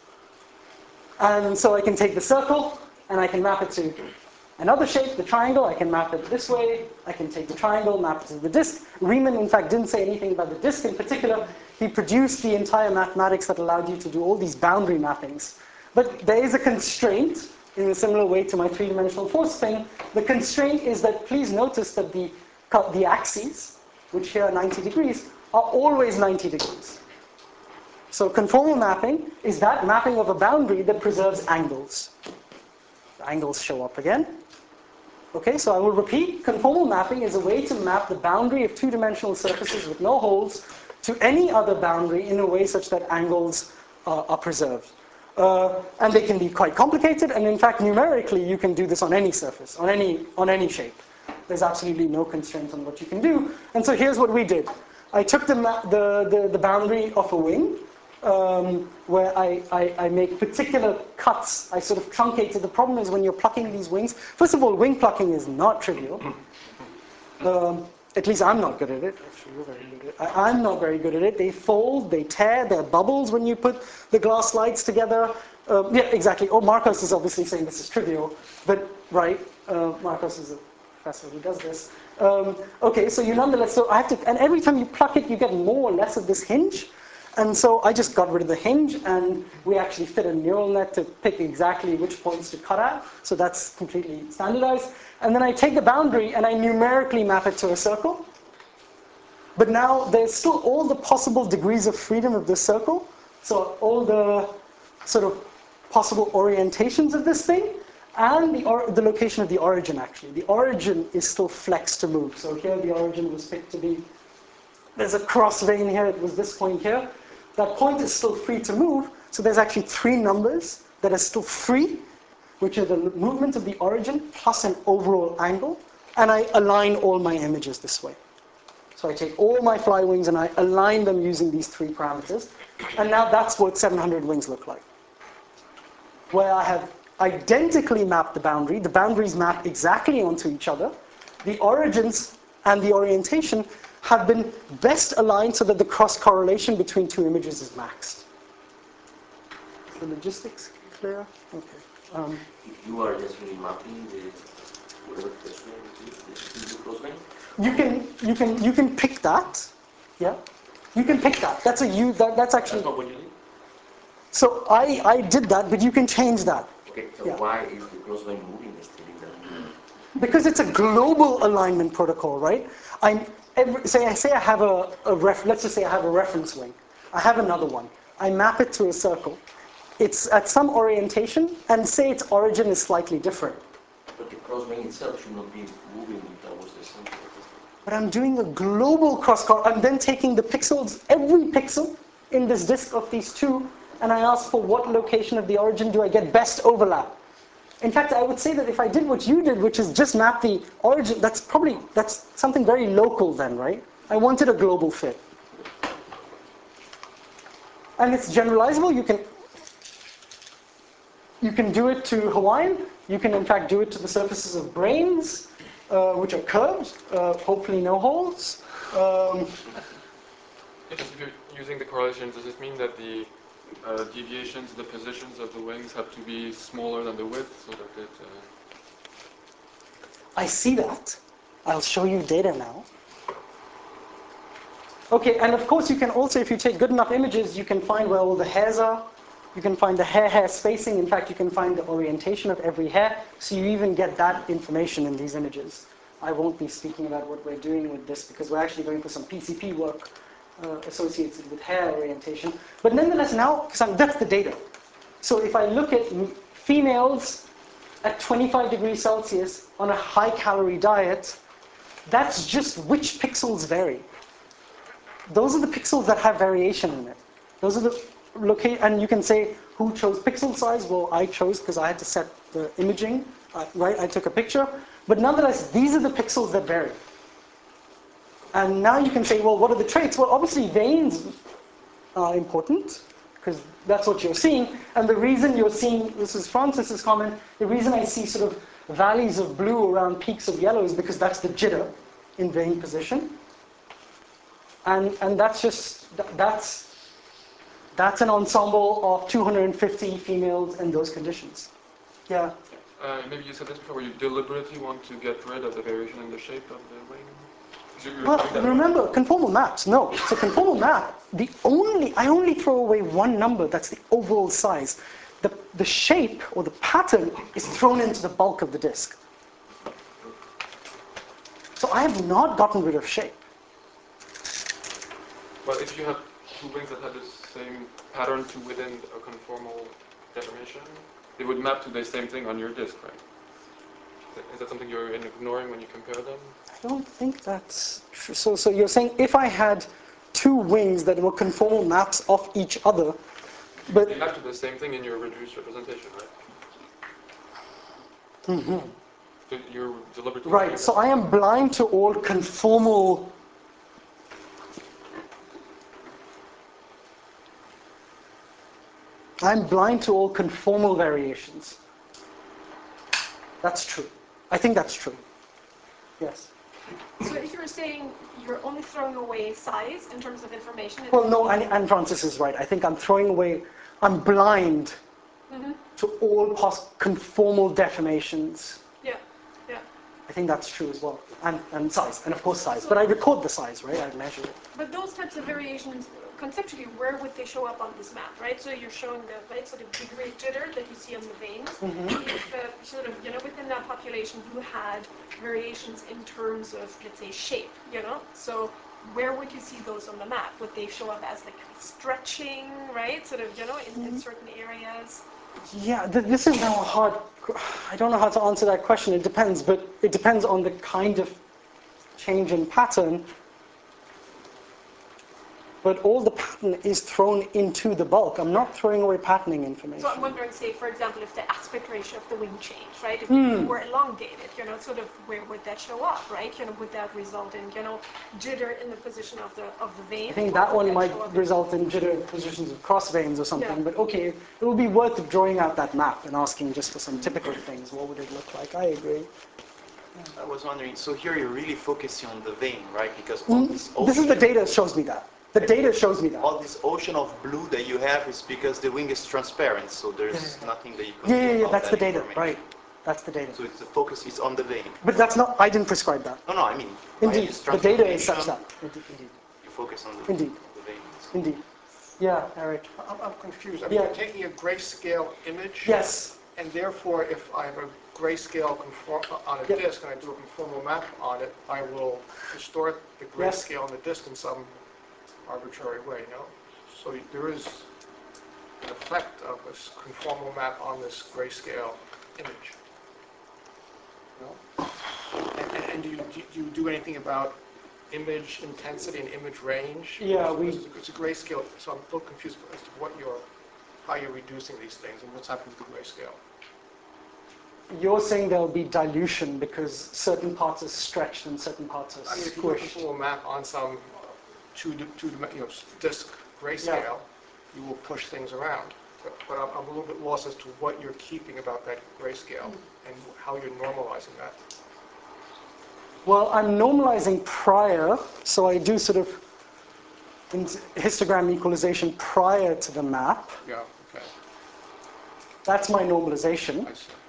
And so I can take the circle and I can map it to another shape, the triangle, I can map it this way, I can take the triangle, map it to the disk. Riemann, in fact, didn't say anything about the disk in particular. He produced the entire mathematics that allowed you to do all these boundary mappings. But there is a constraint, in a similar way to my three-dimensional force thing. The constraint is that, please notice that the axes, which here are 90 degrees, are always 90 degrees. So conformal mapping is that mapping of a boundary that preserves angles. The angles show up again. Okay, so I will repeat. Conformal mapping is a way to map the boundary of two-dimensional surfaces with no holes to any other boundary in a way such that angles are preserved. And they can be quite complicated, and in fact, numerically, you can do this on any surface, on any shape. There's absolutely no constraint on what you can do. And so here's what we did. I took the boundary of a wing, where I make particular cuts. I sort of truncated. The problem is when you're plucking these wings, first of all, wing plucking is not trivial. At least I'm not good at it. Actually, you're very good at it. I'm not very good at it. They fold, they tear, there are bubbles when you put the glass slides together. Yeah, exactly. Oh, Marcos is obviously saying this is trivial, but right, Marcos is a professor who does this. Okay, so you nonetheless, so I have to, and every time you pluck it, you get more or less of this hinge. And so I just got rid of the hinge, and we actually fit a neural net to pick exactly which points to cut at. So that's completely standardized. And then I take the boundary and I numerically map it to a circle. But now there's still all the possible degrees of freedom of this circle. So all the sort of possible orientations of this thing, and the location of the origin, actually. The origin is still flexed to move. So here the origin was picked to be, there's a cross vein here, it was this point here. That point is still free to move, so there's actually 3 numbers that are still free, which are the movement of the origin plus an overall angle, and I align all my images this way. So I take all my fly wings and I align them using these 3 parameters, and now that's what 700 wings look like. Where I have identically mapped the boundaries map exactly onto each other, the origins and the orientation have been best aligned so that the cross-correlation between 2 images is maxed. Is the logistics clear? Okay. If you are just really mapping whatever the crossvein, you can pick that. Yeah, you can pick that. That's actually. That's not what you did. So I did that, but you can change that. Okay. So why is the crossvein moving still in that? Because it's a global alignment protocol, right? Say I have let's just say I have a reference wing. I have another one. I map it to a circle. It's at some orientation, and say its origin is slightly different. But the crossvein itself should not be moving towards the center. But I'm doing a global I'm then taking the pixels, every pixel in this disk of these 2 and I ask for what location of the origin do I get best overlap. In fact, I would say that if I did what you did, which is just map the origin, that's something very local then, right? I wanted a global fit. And it's generalizable. You can do it to Hawaiian. You can, in fact, do it to the surfaces of brains, which are curved, hopefully no holes. If you're using the correlation, does it mean that the deviations, the positions of the wings have to be smaller than the width so that it... I see that. I'll show you data now. Okay, and of course you can also, if you take good enough images, you can find where all the hairs are. You can find the hair spacing. In fact, you can find the orientation of every hair. So you even get that information in these images. I won't be speaking about what we're doing with this because we're actually going for some PCP work associated with hair orientation. But nonetheless now, because that's the data. So if I look at females at 25 degrees Celsius on a high-calorie diet, that's just which pixels vary. Those are the pixels that have variation in it. Those are the and you can say, who chose pixel size? Well, I chose because I had to set the imaging, right? I took a picture. But nonetheless, these are the pixels that vary. And now you can say, well, what are the traits? Well, obviously, veins are important, because that's what you're seeing. And the reason you're seeing, this is Francis's comment, the reason I see sort of valleys of blue around peaks of yellow is because that's the jitter in vein position. And that's just, that's an ensemble of 250 females in those conditions. Yeah? Maybe you said this before, you deliberately want to get rid of the variation in the shape of the wing? Well, remember, conformal maps, no. So conformal map, I only throw away one number, that's the overall size. The shape, or the pattern, is thrown into the bulk of the disk. So I have not gotten rid of shape. Well, if you have two wings that have the same pattern to within a conformal deformation, they would map to the same thing on your disk, right? Is that something you're ignoring when you compare them? I don't think that's true. So you're saying if I had two wings that were conformal maps of each other, but... They map to the same thing in your reduced representation, right? Mm-hmm. So you're deliberately... Right, so I am blind to all conformal... I'm blind to all conformal variations. That's true. I think that's true. Yes. So if you're saying you're only throwing away size in terms of information... Well, no, and Francis is right. I think I'm throwing away, I'm blind to all conformal deformations. Yeah, yeah. I think that's true as well. And size, and of course size. But I record the size, right? I measure it. But those types of variations, conceptually, where would they show up on this map, right? So you're showing the right sort of degree of jitter that you see on the veins. If sort of, within that population you had variations in terms of, let's say, shape, So where would you see those on the map? Would they show up as like stretching, right? Sort of, in certain areas? Yeah, this is now a hard... I don't know how to answer that question. It depends, but it depends on the kind of change in pattern. But all the pattern is thrown into the bulk. I'm not throwing away patterning information. So I'm wondering, say, for example, if the aspect ratio of the wing changed, right? If you were elongated, sort of where would that show up, right? Would that result in, jitter in the position of the vein? I think that one might result in jitter positions of cross veins or something. Yeah. But okay, it would be worth drawing out that map and asking just for some typical things. What would it look like? I agree. I was wondering, so here you're really focusing on the vein, right? Because all this ocean... This is the data shows me that. The data shows me that. All this ocean of blue that you have is because the wing is transparent, so there's nothing that you can do about that's that the data, right. That's the data. So the focus is on the vein. But that's not, I didn't prescribe that. No, I mean... Indeed, the data is such that. Indeed. You focus on the vein. Indeed. Yeah, Eric. I'm confused. I mean, I'm taking a grayscale image. Yes. And therefore, if I have a grayscale on a disk and I do a conformal map on it, I will distort the grayscale on the disk in some arbitrary way, So there is an effect of this conformal map on this grayscale image. And do you do anything about image intensity and image range? Yeah, it's a grayscale, so I'm a little confused as to what you're how you're reducing these things and what's happening with the grayscale. You're saying there'll be dilution because certain parts are stretched and certain parts are I mean, if you do a squished. full map on some disk grayscale, you will push things around. But I'm a little bit lost as to what you're keeping about that grayscale and how you're normalizing that. Well, I'm normalizing prior, so I do sort of histogram equalization prior to the map. Yeah, okay. That's my normalization. I see.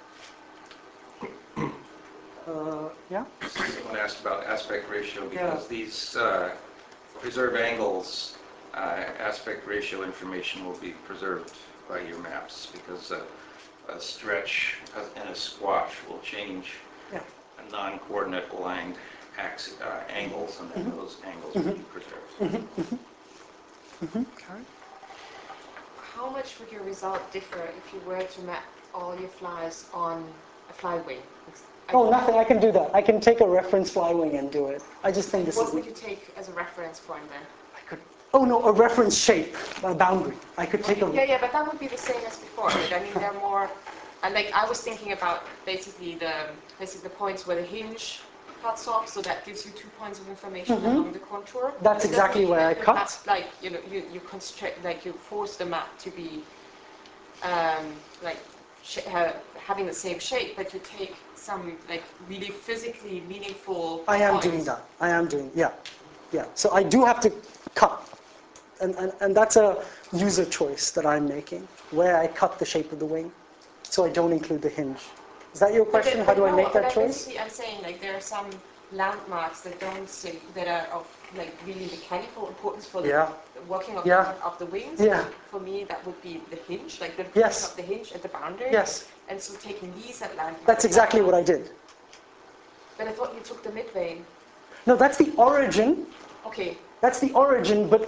Yeah? Someone asked about aspect ratio because these preserve angles, aspect ratio information will be preserved by your maps because a stretch and a squash will change a non-coordinate aligned angles, and then those angles will be preserved. Okay. How much would your result differ if you were to map all your flies on a fly wing? Oh, nothing. I can do that. I can take a reference fly wing and do it. I just think this is... What would you take as a reference point then? I could... Oh, no, a reference shape, a boundary. I could take a... Yeah, but that would be the same as before. Right? I mean, they're more... Like, I was thinking about basically the points where the hinge cuts off, so that gives you 2 points of information along the contour. That's exactly where I cut. Map, like, you know, you constrain, like, you force the map to be like having the same shape, but you take some like really physically meaningful I am points. doing that. I am doing, yeah. So I do have to cut. And that's a user choice that I'm making, where I cut the shape of the wing, so I don't include the hinge. Is that your question? How do I make that choice? I'm saying like there are some landmarks that don't say that are of like really mechanical importance for the working of the wings. Yeah. For me, that would be the hinge, like the of the hinge at the boundary. Yes. And so taking these at landmarks. That's exactly what I did. But I thought you took the mid-vein. No, that's the origin. Okay. That's the origin, but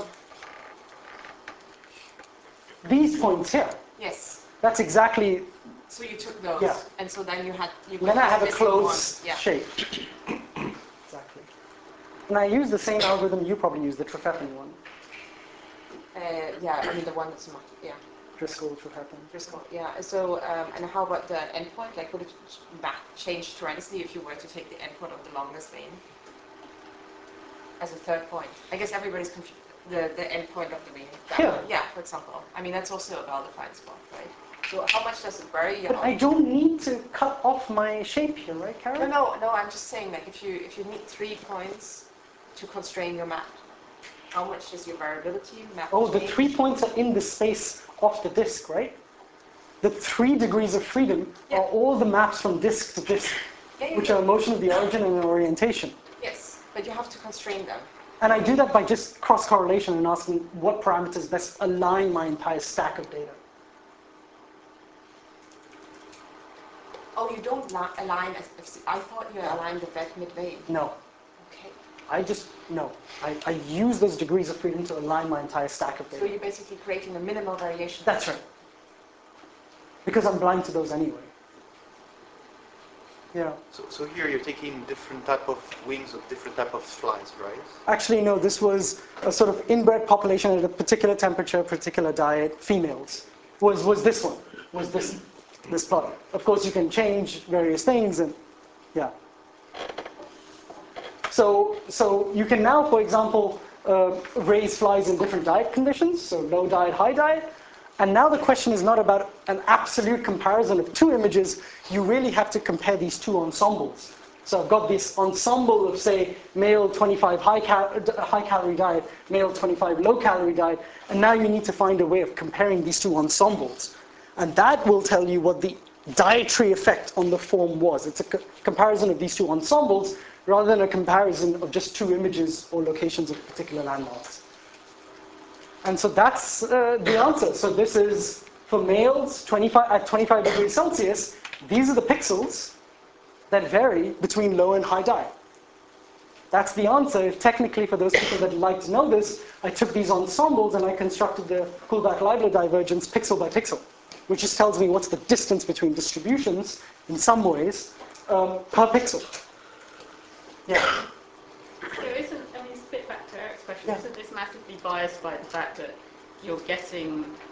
these points here. Yes. That's exactly. So you took those. Yeah. And so then you had. Then I have a closed shape. Exactly. And I use the same algorithm you probably use, the Trefethen one. Yeah, I mean the one that's not. Yeah. Driscoll, Trefethen. Driscoll, yeah. So, and how about the endpoint? Like, would it change tremendously if you were to take the endpoint of the longest vein as a third point? I guess everybody's confused. The endpoint of the vein. Yeah, for example. I mean, that's also a well-defined spot, right? So, how much does it vary? But I don't need to cut off my shape here, right, Karen? No. I'm just saying, like, if you need 3 points to constrain your map, how much is your variability map? Oh, the 3 points are in the space of the disk, right? The 3 degrees of freedom are all the maps from disk to disk, which are a motion of the origin and an orientation. Yes, but you have to constrain them. And I do that by just cross-correlation and asking what parameters best align my entire stack of data. Oh, you don't align, I thought you aligned the mid-vein. No. Okay. I use those degrees of freedom to align my entire stack of data. So you're basically creating a minimal variation. That's right. Because I'm blind to those anyway. Yeah. So here you're taking different type of wings of different type of flies, right? Actually, no, this was a sort of inbred population at a particular temperature, particular diet, females. Was this one, was this plot. Of course, you can change various things, and yeah. So you can now, for example, raise flies in different diet conditions, so low diet, high diet. And now the question is not about an absolute comparison of 2 images. You really have to compare these 2 ensembles. So I've got this ensemble of, say, male 25 high-calorie diet, male 25 low-calorie diet, and now you need to find a way of comparing these 2 ensembles. And that will tell you what the dietary effect on the form was. It's a comparison of these 2 ensembles rather than a comparison of just 2 images or locations of particular landmarks. And so that's the answer. So this is, for males, at 25 degrees Celsius, these are the pixels that vary between low and high diet. That's the answer. If technically, for those people that like to know this, I took these ensembles and I constructed the Kullback-Leibler divergence pixel by pixel, which just tells me what's the distance between distributions, in some ways, per pixel. Yeah. So isn't, I mean, spit back to Eric's question, isn't this massively biased by the fact that you're getting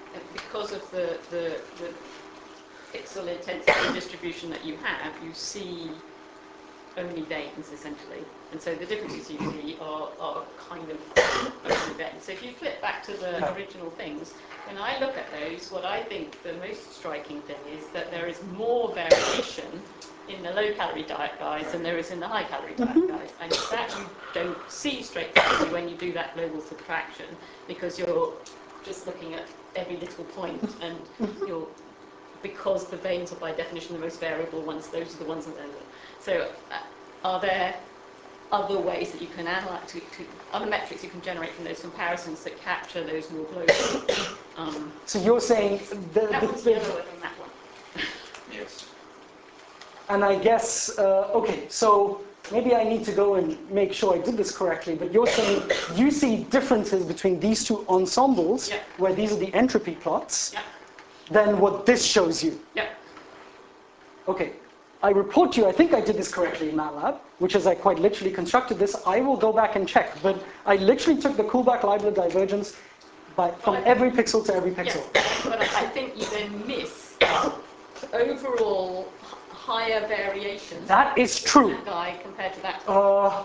because of the pixel intensity distribution that you have, you see only veins, essentially. And so the differences you see are kind of only veins. So if you flip back to the original things, when I look at those, what I think the most striking thing is that there is more variation in the low-calorie diet guys than there is in the high-calorie diet guys. And that you don't see straight away when you do that global subtraction, because you're just looking at every little point, and you're, because the veins are by definition the most variable ones, those are the ones that are. So are there other ways that you can analyze, other metrics you can generate from those comparisons that capture those more global? So you're saying that one's yellower than that one. Yes. And I guess, okay, so maybe I need to go and make sure I did this correctly, but you're saying you see differences between these two ensembles, where these are the entropy plots, than what this shows you. Okay, I report to you, I think I did this correctly in MATLAB, which is I quite literally constructed this. I will go back and check, but I literally took the Kullback-Leibler divergence from every pixel to every pixel. Yes, but I think you then miss overall higher variation. That is true. That guy compared to that.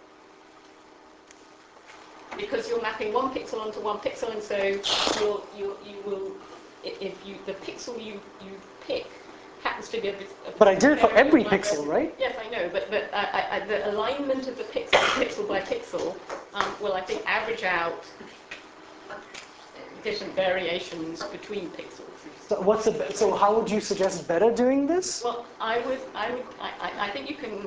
Because you're mapping one pixel onto one pixel, and so you will, if the pixel you pick happens to be a but I did it for every pixel, right? Yes, I know, but the alignment of the pixel by pixel will, I think, average out different variations between pixels. So so how would you suggest better doing this? Well, I think you can,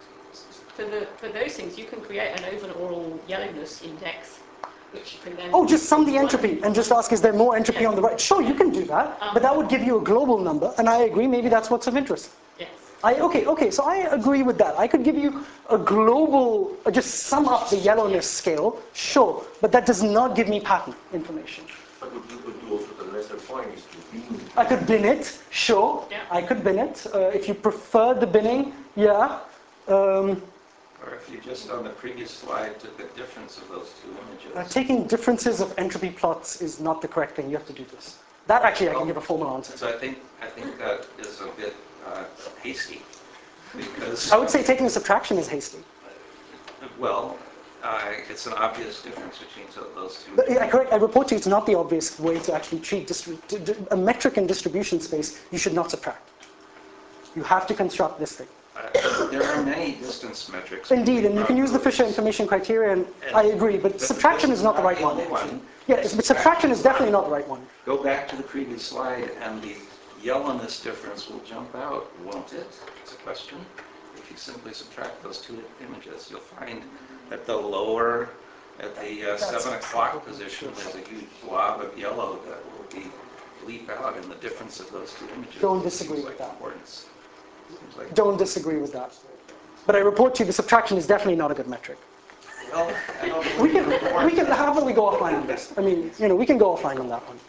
for those things, you can create an overall yellowness index, which you can then... just sum the entropy and just ask, is there more entropy on the right? Sure, you can do that, but that would give you a global number, and I agree, maybe that's what's of interest. Yes. Okay, so I agree with that. I could give you a global, just sum up the yellowness scale, sure, but that does not give me pattern information. But what you could do also, the lesser point is to bin. I could bin it, sure. Yeah. I could bin it. If you prefer the binning, yeah. Or if you just on the previous slide took the difference of those two images. Taking differences of entropy plots is not the correct thing. You have to do this. That actually I can give a formal answer. So I think that is a bit hasty, because I would say taking a subtraction is hasty. Well, it's an obvious difference between those two. Correct. I report to you it's not the obvious way to actually treat a metric in distribution space. You should not subtract. You have to construct this thing. There are many distance metrics. Indeed, and you can use the Fisher information criterion. I agree, but subtraction is not the right one. Yes, but subtraction is definitely not the right one. Go back to the previous slide, and the yellowness difference will jump out, won't it? It's a question. If you simply subtract those two images, you'll find at the lower, at the 7 o'clock position, there's a huge blob of yellow that will leap out in the difference of those two images. Don't disagree with that. Don't disagree with that. But I report to you the subtraction is definitely not a good metric. Well, we can, how about we go offline on this? I mean, we can go offline on that one.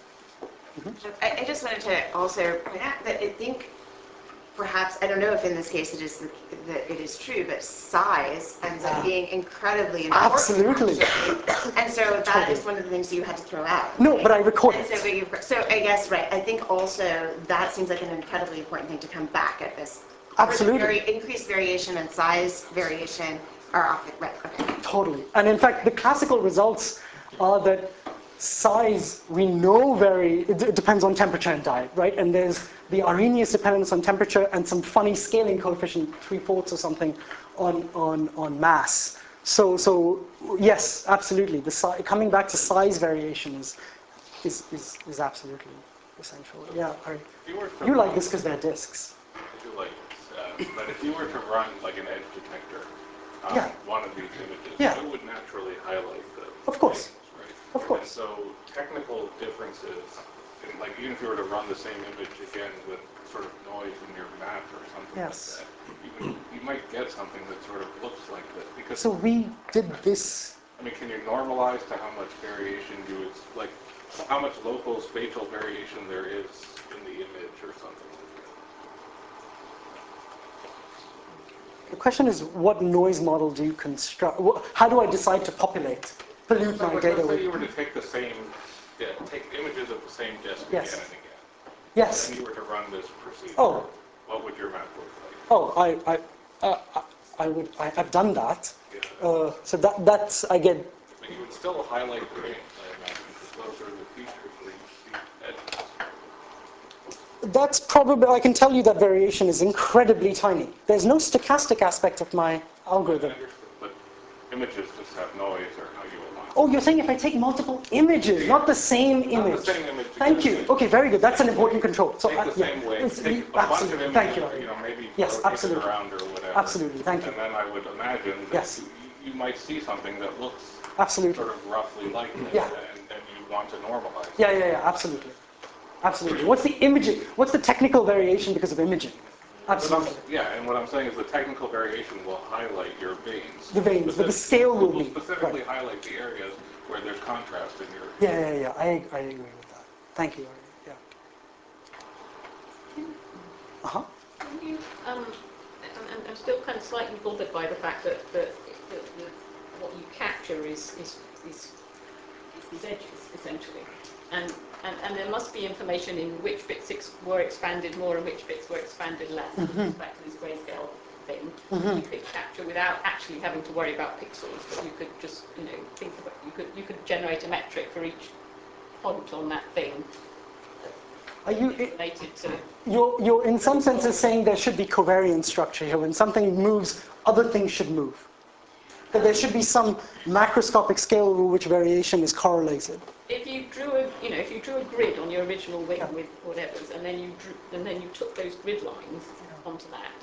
I just wanted to also point out that I think perhaps, I don't know if in this case it is true, but size ends up being incredibly important. Absolutely. And so that is one of the things you had to throw out. No, but I record it. So I guess, right, I think also that seems like an incredibly important thing to come back at this. Absolutely. Increased variation and size variation are often, right, okay. Totally. And in fact, the classical results are that size, we know it depends on temperature and diet, right? And there's the Arrhenius dependence on temperature and some funny scaling coefficient, 3/4 or something, on mass. So yes, absolutely. Coming back to size variation is absolutely essential. Yeah, you like this because they're disks. I do like this. But if you were to run like an edge detector on one of these images, it would naturally highlight the Of course. things, right? Of course. And so technical differences, like even if you were to run the same image again with sort of noise in your map or something like that, you might get something that sort of looks like this. Because so we did this. I mean, can you normalize to how much variation how much local spatial variation there is in the image or something? The question is, what noise model do you construct? How do I decide to pollute my data? Let's say you were to take the same take images of the same disk Yes. again and again. Yes. And then you were to run this procedure. Oh. What would your map look like? Oh, I've done that. So that's I get. But you would still highlight grains, I imagine, because those are the features where you see edges. That's probably, I can tell you that variation is incredibly tiny. There's no stochastic aspect of my algorithm. But images just have noise or how you align. Oh, you're saying if I take multiple images, not the same image. Not the same image. Thank you. Okay, very good. That's an important control. So take the same way. Take a bunch of images, Thank you. Maybe yes, rotate absolutely. it around or whatever. Absolutely. Thank you. And then I would imagine that you might see something that looks absolutely sort of roughly like this, and you want to normalize it. Yeah, absolutely. Absolutely. What's the imaging? What's the technical variation because of imaging? Absolutely. And what I'm saying is the technical variation will highlight your veins. The veins, but the scale will be. Specifically highlight the areas where there's contrast in your... Yeah. I agree with that. Thank you. Yeah. Uh-huh. I'm still kind of slightly bothered by the fact that what you capture is these edges, essentially. And there must be information in which bits were expanded more and which bits were expanded less. Mm-hmm. Back to this grayscale thing. Mm-hmm. You could capture without actually having to worry about pixels, but you could just, think about you could generate a metric for each point on that thing. Are you related to? You're in some senses saying there should be covariance structure here. When something moves, other things should move. That there should be some macroscopic scale over which variation is correlated. If you drew a grid on your original wing with whatever's, and then you took those grid lines onto that,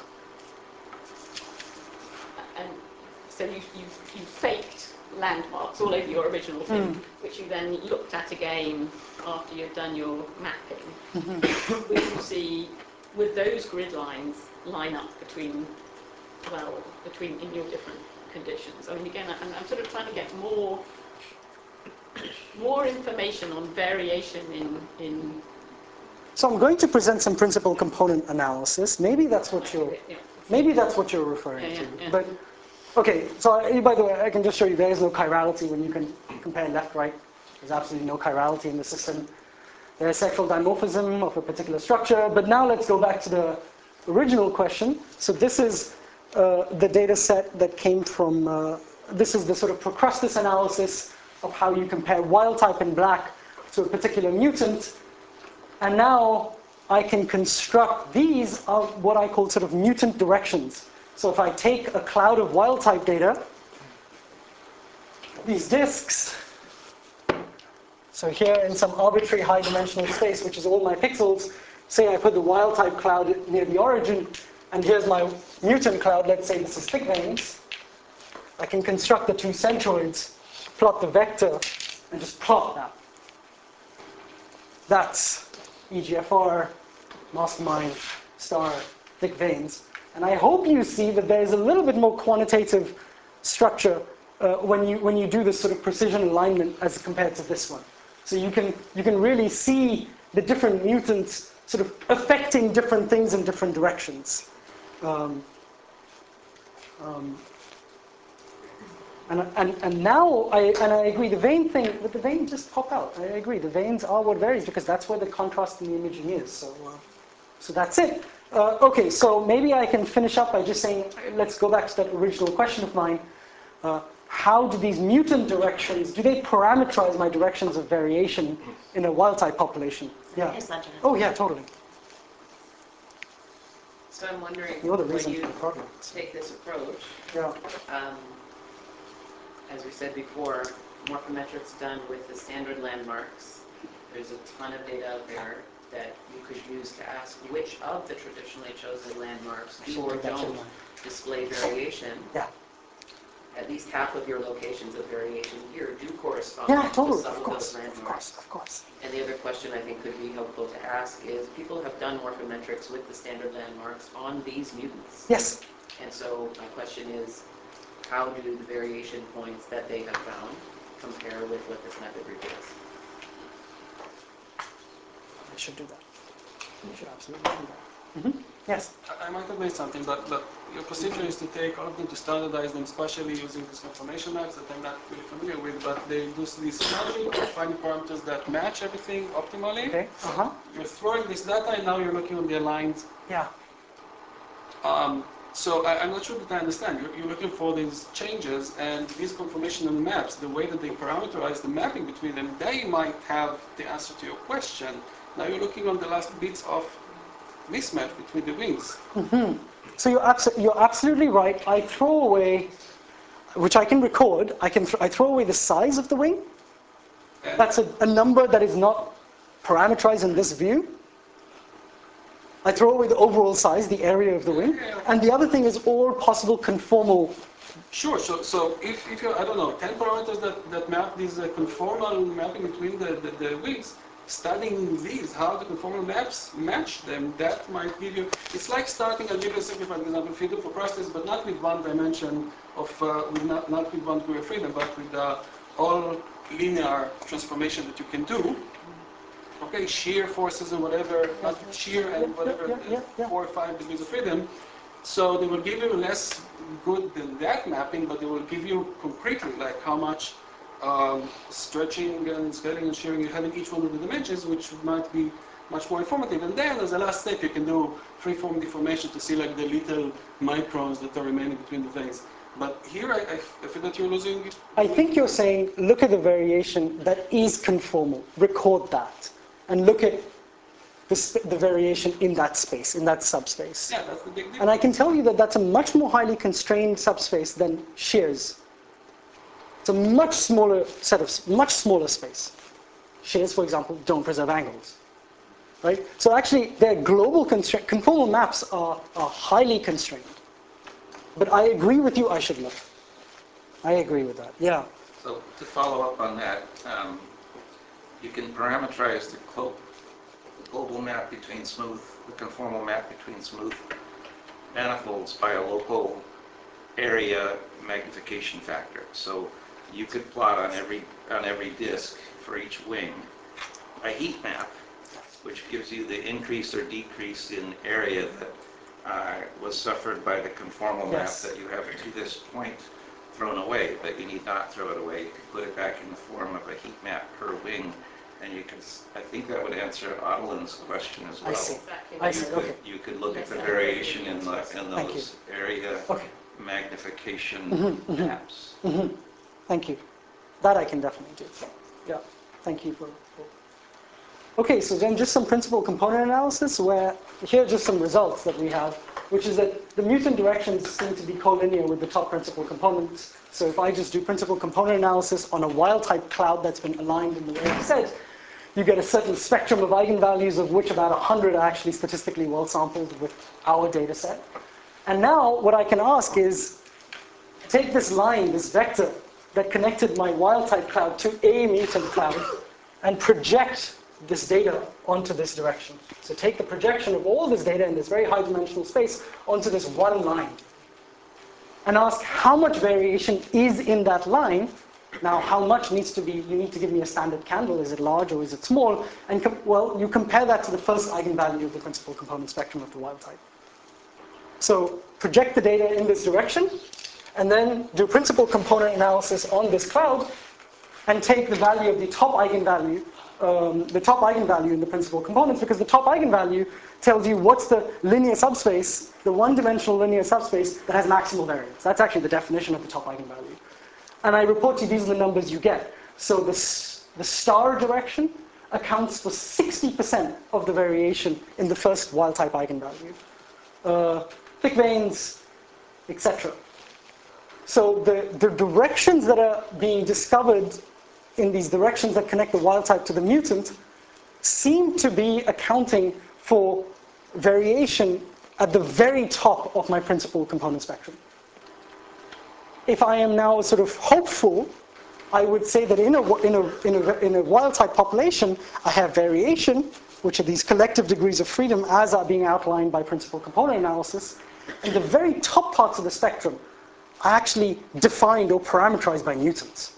and so you faked landmarks all over your original thing, which you then looked at again after you'd done your mapping. Would those grid lines line up between in your different conditions? I mean, again, I'm sort of trying to get more information on variation in. So I'm going to present some principal component analysis. Maybe that's what you're referring to. Yeah. But okay, so by the way, I can just show you there is no chirality when you can compare left-right. There's absolutely no chirality in the system. There's sexual dimorphism of a particular structure. But now let's go back to the original question. So this is the data set that came from, this is the sort of Procrustes analysis of how you compare wild type in black to a particular mutant. And now I can construct, these are what I call sort of mutant directions. So if I take a cloud of wild type data, these disks, so here in some arbitrary high dimensional space, which is all my pixels, say I put the wild type cloud near the origin, and here's my mutant cloud, let's say this is thick veins. I can construct the two centroids, plot the vector, and just plot that. That's EGFR, mastermind, star, thick veins. And I hope you see that there's a little bit more quantitative structure when you do this sort of precision alignment as compared to this one. So you can really see the different mutants sort of affecting different things in different directions. And now I agree, the vein thing, but the vein just pop out. I agree, the veins are what varies because that's where the contrast in the imaging is. So that's it. Okay, so maybe I can finish up by just saying, let's go back to that original question of mine. How do these mutant directions, do they parameterize my directions of variation in a wild-type population? Yeah. Oh, yeah, totally. So I'm wondering, You're the when reason you for the problem. take this approach, Yeah. As we said before, morphometrics done with the standard landmarks, there's a ton of data out there that you could use to ask which of the traditionally chosen landmarks do or don't display variation. Yeah. At least half of your locations of variation here do correspond Yeah, totally. to some of those landmarks. Of course. And the other question I think could be helpful to ask is, people have done morphometrics with the standard landmarks on these mutants. Yes. And so my question is, how do the variation points that they have found compare with what this method reveals? I should do that. I should absolutely do that. Yes? I might have missed something, but your procedure is to take all of them, to standardize them spatially using these conformation maps that I'm not really familiar with, but they do this logic of finding parameters that match everything optimally. Okay. You're throwing this data, and now you're looking on the aligned. Yeah. So I'm not sure that I understand. You're looking for these changes, and these conformational maps, the way that they parameterize the mapping between them, they might have the answer to your question. Now you're looking on the last bits of mismatch between the wings. So you're absolutely right. I throw away, which I can record, I throw away the size of the wing. That's a number that is not parameterized in this view. I throw away the overall size, the area of the wing. And the other thing is all possible conformal. Sure. So if you have, I don't know, 10 parameters that map these conformal mapping between the wings, studying these, how the conformal maps match them, that might give you, it's like starting, I'll give you a simplified example, freedom for process, but not with one dimension of, not with one degree of freedom, but with all linear transformation that you can do. Okay, shear forces and whatever, not shear and whatever, 4 or 5 degrees of freedom. So they will give you less good than that mapping, but they will give you concretely like how much stretching and scaling and shearing you have in each one of the dimensions, which might be much more informative. And then as a last step, you can do freeform deformation to see like the little microns that are remaining between the things. But here I feel that you're losing. I think you're saying, look at the variation that is conformal, record that, and look at the variation in that space, in that subspace. Yeah, that's the big deal. And I can tell you that that's a much more highly constrained subspace than shears. It's a much smaller much smaller space. Shears, for example, don't preserve angles. Right? So actually, their global conformal maps are highly constrained. But I agree with you, I should look. I agree with that, yeah. So to follow up on that, you can parameterize the global map between smooth, the conformal map between smooth manifolds by a local area magnification factor. So you could plot on every disk for each wing a heat map, which gives you the increase or decrease in area that was suffered by the conformal map that you have to this point thrown away, but you need not throw it away. You can put it back in the form of a heat map per wing, and you can. I think that would answer Adelin's question as well. I see. Okay. You could look at the variation in those area magnification maps. Thank you. That I can definitely do. Yeah. Thank you for. Okay, so then just some principal component analysis, where here are just some results that we have, which is that the mutant directions seem to be collinear with the top principal components. So if I just do principal component analysis on a wild-type cloud that's been aligned in the way I said, you get a certain spectrum of eigenvalues, of which about 100 are actually statistically well sampled with our data set. And now what I can ask is, take this line, this vector, that connected my wild-type cloud to a mutant cloud, and project this data onto this direction. So take the projection of all this data in this very high dimensional space onto this one line. And ask how much variation is in that line. Now how much needs to be, you need to give me a standard candle, is it large or is it small? And well, you compare that to the first eigenvalue of the principal component spectrum of the wild type. So project the data in this direction, and then do principal component analysis on this cloud, and take the value of the top eigenvalue in the principal components, because the top eigenvalue tells you what's the linear subspace, the one-dimensional linear subspace that has maximal variance. That's actually the definition of the top eigenvalue. And I report to you, these are the numbers you get. So the star direction accounts for 60% of the variation in the first wild-type eigenvalue. Thick veins, etc. So the directions that are being discovered in these directions that connect the wild type to the mutant seem to be accounting for variation at the very top of my principal component spectrum. If I am now sort of hopeful, I would say that in a wild type population, I have variation, which are these collective degrees of freedom as are being outlined by principal component analysis. And the very top parts of the spectrum are actually defined or parameterized by mutants.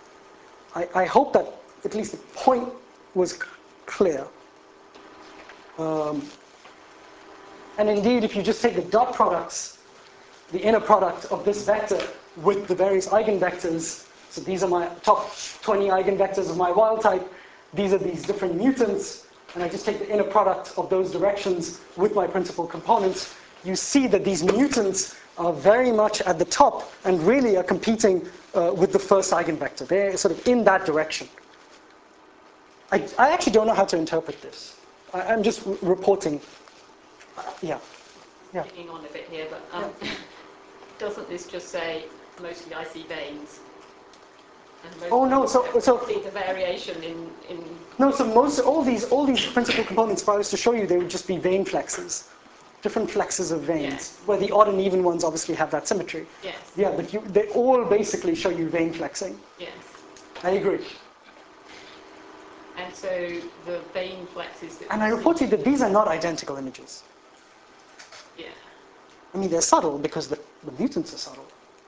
I hope that at least the point was clear. And indeed, if you just take the dot products, the inner product of this vector with the various eigenvectors, so these are my top 20 eigenvectors of my wild type, these are these different mutants, and I just take the inner product of those directions with my principal components, you see that these mutants are very much at the top and really are competing with the first eigenvector. They're sort of in that direction. I actually don't know how to interpret this. I'm just reporting. Yeah. Picking on a bit here, but doesn't this just say mostly I see veins? And see the variation in. No, so all these principal components, if I was to show you, they would just be vein flexes. Different flexes of veins, where the odd and even ones obviously have that symmetry. Yes. Yeah, but they all basically show you vein flexing. Yes. I agree. And so the vein flexes that. And I report to you that these are not identical images. Yeah. I mean, they're subtle because the mutants are subtle.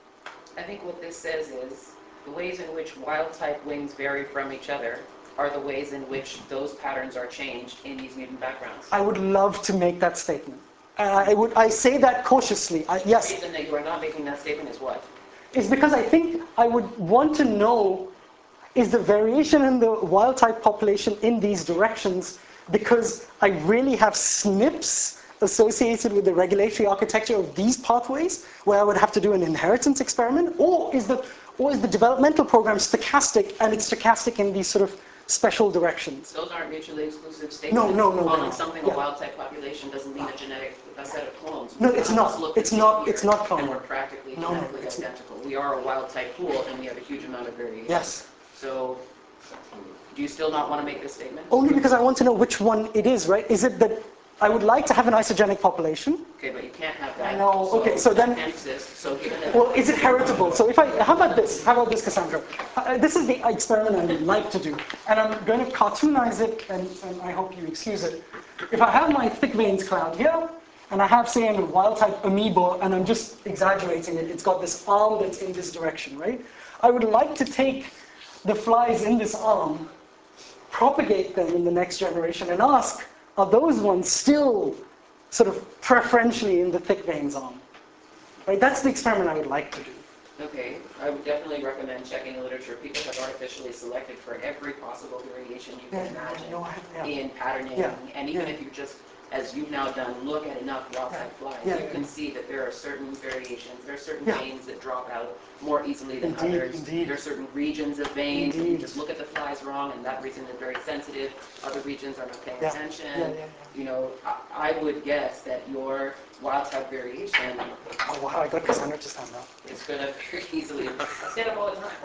I think what this says is the ways in which wild-type wings vary from each other are the ways in which those patterns are changed in these mutant backgrounds. I would love to make that statement. I say that cautiously. Yes. The reason that you are not making that statement is what? Is because I think I would want to know, is the variation in the wild-type population in these directions because I really have SNPs associated with the regulatory architecture of these pathways, where I would have to do an inheritance experiment, or is the developmental program stochastic, and it's stochastic in these sort of special directions? Those aren't mutually exclusive statements. No. Calling something a wild-type population doesn't mean a set of clones. No, it's not. It's not clonal. And we're practically genetically identical. We are a wild-type pool, and we have a huge amount of variation. Yes. So, do you still not want to make this statement? Only because I want to know which one it is, right? Is it that I would like to have an isogenic population? Okay, but you can't have that. I know. Okay, so then. Can't exist. So given that. Well, is it heritable? So how about this? How about this, Cassandra? This is the experiment I would like to do, and I'm going to cartoonize it, and I hope you excuse it. If I have my thick veins cloud here, and I have, say, a wild-type amoeba, and I'm just exaggerating it, it's got this arm that's in this direction, right? I would like to take the flies in this arm, propagate them in the next generation, and ask, are those ones still sort of preferentially in the thick veins arm? Right? That's the experiment I would like to do. Okay, I would definitely recommend checking the literature. People have artificially selected for every possible variation you can imagine in patterning, and even if you just, as you've now done, look at enough wild-type flies, you can see that there are certain variations, there are certain veins that drop out more easily than others. There are certain regions of veins, and you just look at the flies wrong, and that region is very sensitive. Other regions are not paying attention. You know, I would guess that your wild-type variation. Oh wow! I got Cassandra to stand up. It's going to very easily. I stand up all the time.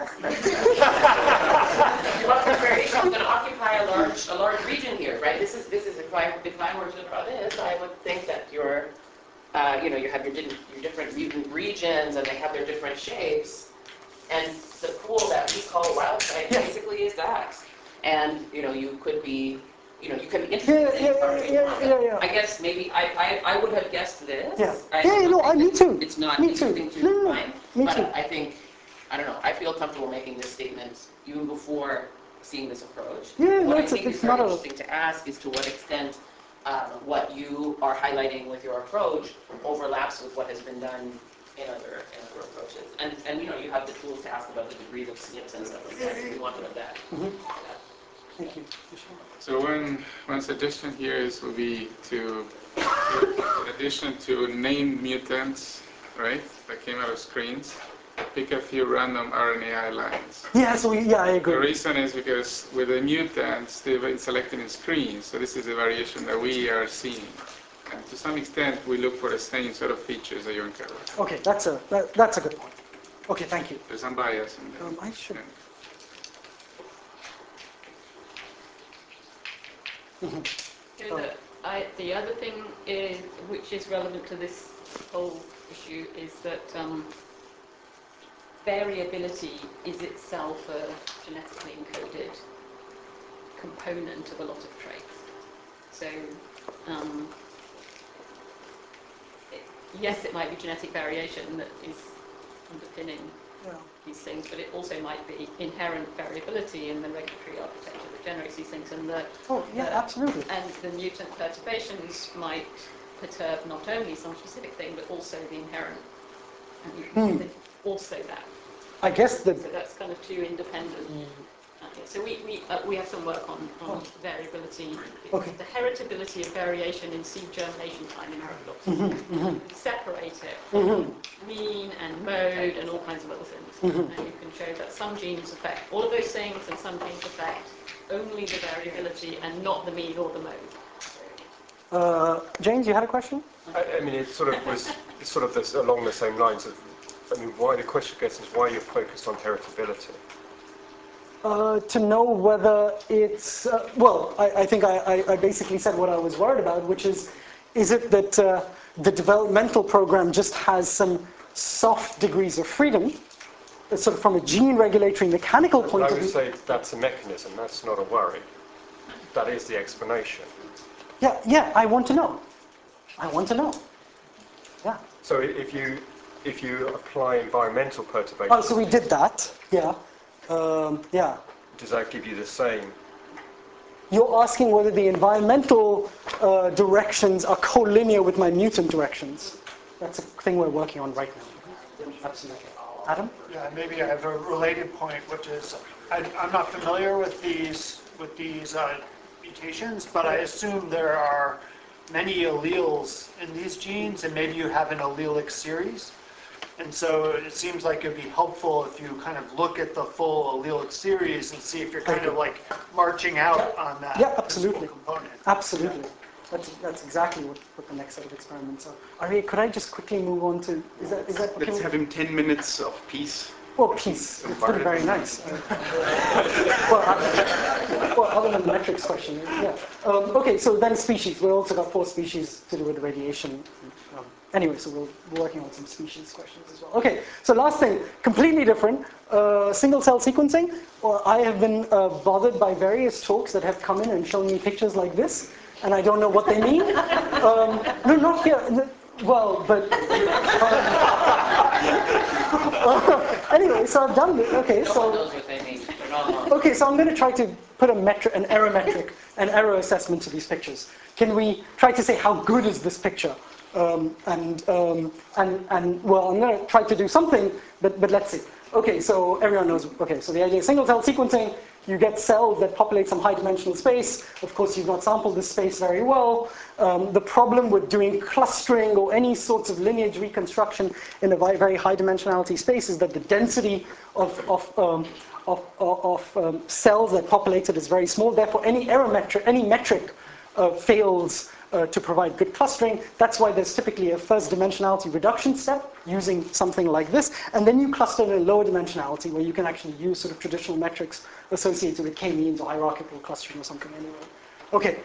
Your wild-type variation is going to occupy a large region here, right? This is if I were to draw this, I would think that your you have your different mutant regions, and they have their different shapes, and the pool that we call wild-type basically is that. And you could be. You can be interested in I guess maybe I would have guessed this. Me too. It's not me too. interesting to mine, but I think, I don't know, I feel comfortable making this statement even before seeing this approach. What I think is very interesting to ask is to what extent what you are highlighting with your approach overlaps with what has been done in other approaches. And you have the tools to ask about the degrees of SNPs and stuff like that if you want to know that. Thank you. So one suggestion here would be to, in addition to name mutants, right, that came out of screens, pick a few random RNAi lines. I agree. The reason is because with the mutants, they've been selected in screens, so this is a variation that we are seeing. And to some extent, we look for the same sort of features that you uncover. Okay, that's a good point. Okay, thank you. There's some bias in there. I should. The other thing is, which is relevant to this whole issue, is that variability is itself a genetically encoded component of a lot of traits. So, yes, it might be genetic variation that is underpinning these things, but it also might be inherent variability in the regulatory architecture that generates these things, and absolutely. And the mutant perturbations might perturb not only some specific thing, but also the inherent, and also that. I guess so that's kind of two independent. So we have some work on variability, the heritability of variation in seed germination time in Arabidopsis. Separate it from mean and mode and all kinds of other things. And you can show that some genes affect all of those things and some genes affect only the variability and not the mean or the mode. James, you had a question? I mean, it's sort of this, along the same lines of, I mean, why the question gets is why you're focused on heritability. To know whether it's, well, I think I basically said what I was worried about, which is it that the developmental program just has some soft degrees of freedom, sort of from a gene regulatory mechanical point of view? I would say that's a mechanism, that's not a worry. That is the explanation. Yeah, I want to know. I want to know. Yeah. So if you apply environmental perturbations... Oh, so we did that, yeah. Yeah. Does that give you the same? You're asking whether the environmental directions are collinear with my mutant directions. That's a thing we're working on right now. Absolutely. Adam? Yeah, maybe I have a related point, which is I'm not familiar with these mutations, but I assume there are many alleles in these genes, and maybe you have an allelic series. And so it seems like it would be helpful if you kind of look at the full allelic series and see if you're kind of like marching out on that component. Absolutely. That's exactly what the next set of experiments are. Ari, could I just quickly move on to, is that okay? Let's have him 10 minutes of peace. Well, peace. It's been very nice. Well, other than the metrics question, yeah. Okay, so then species. We've also got 4 species to do with radiation. Anyway, so we're working on some species questions as well. Okay, so last thing, completely different, single-cell sequencing. Well, I have been bothered by various talks that have come in and shown me pictures like this, and I don't know what they mean. No, not here. Well, but... anyway, so I've done it. Okay, so... No one knows what they mean. They're not wrong. Okay, so I'm going to try to put an error metric, an error assessment to these pictures. Can we try to say how good is this picture? Well, I'm going to try to do something, but let's see. Okay, so everyone knows. Okay, so the idea is single-cell sequencing. You get cells that populate some high-dimensional space. Of course, you've not sampled this space very well. The problem with doing clustering or any sorts of lineage reconstruction in a very high-dimensionality space is that the density of cells that populate it is very small. Therefore, any error metric, any metric fails to provide good clustering. That's why there's typically a first dimensionality reduction step using something like this, and then you cluster in a lower dimensionality where you can actually use sort of traditional metrics associated with k-means or hierarchical clustering or something anyway. Okay,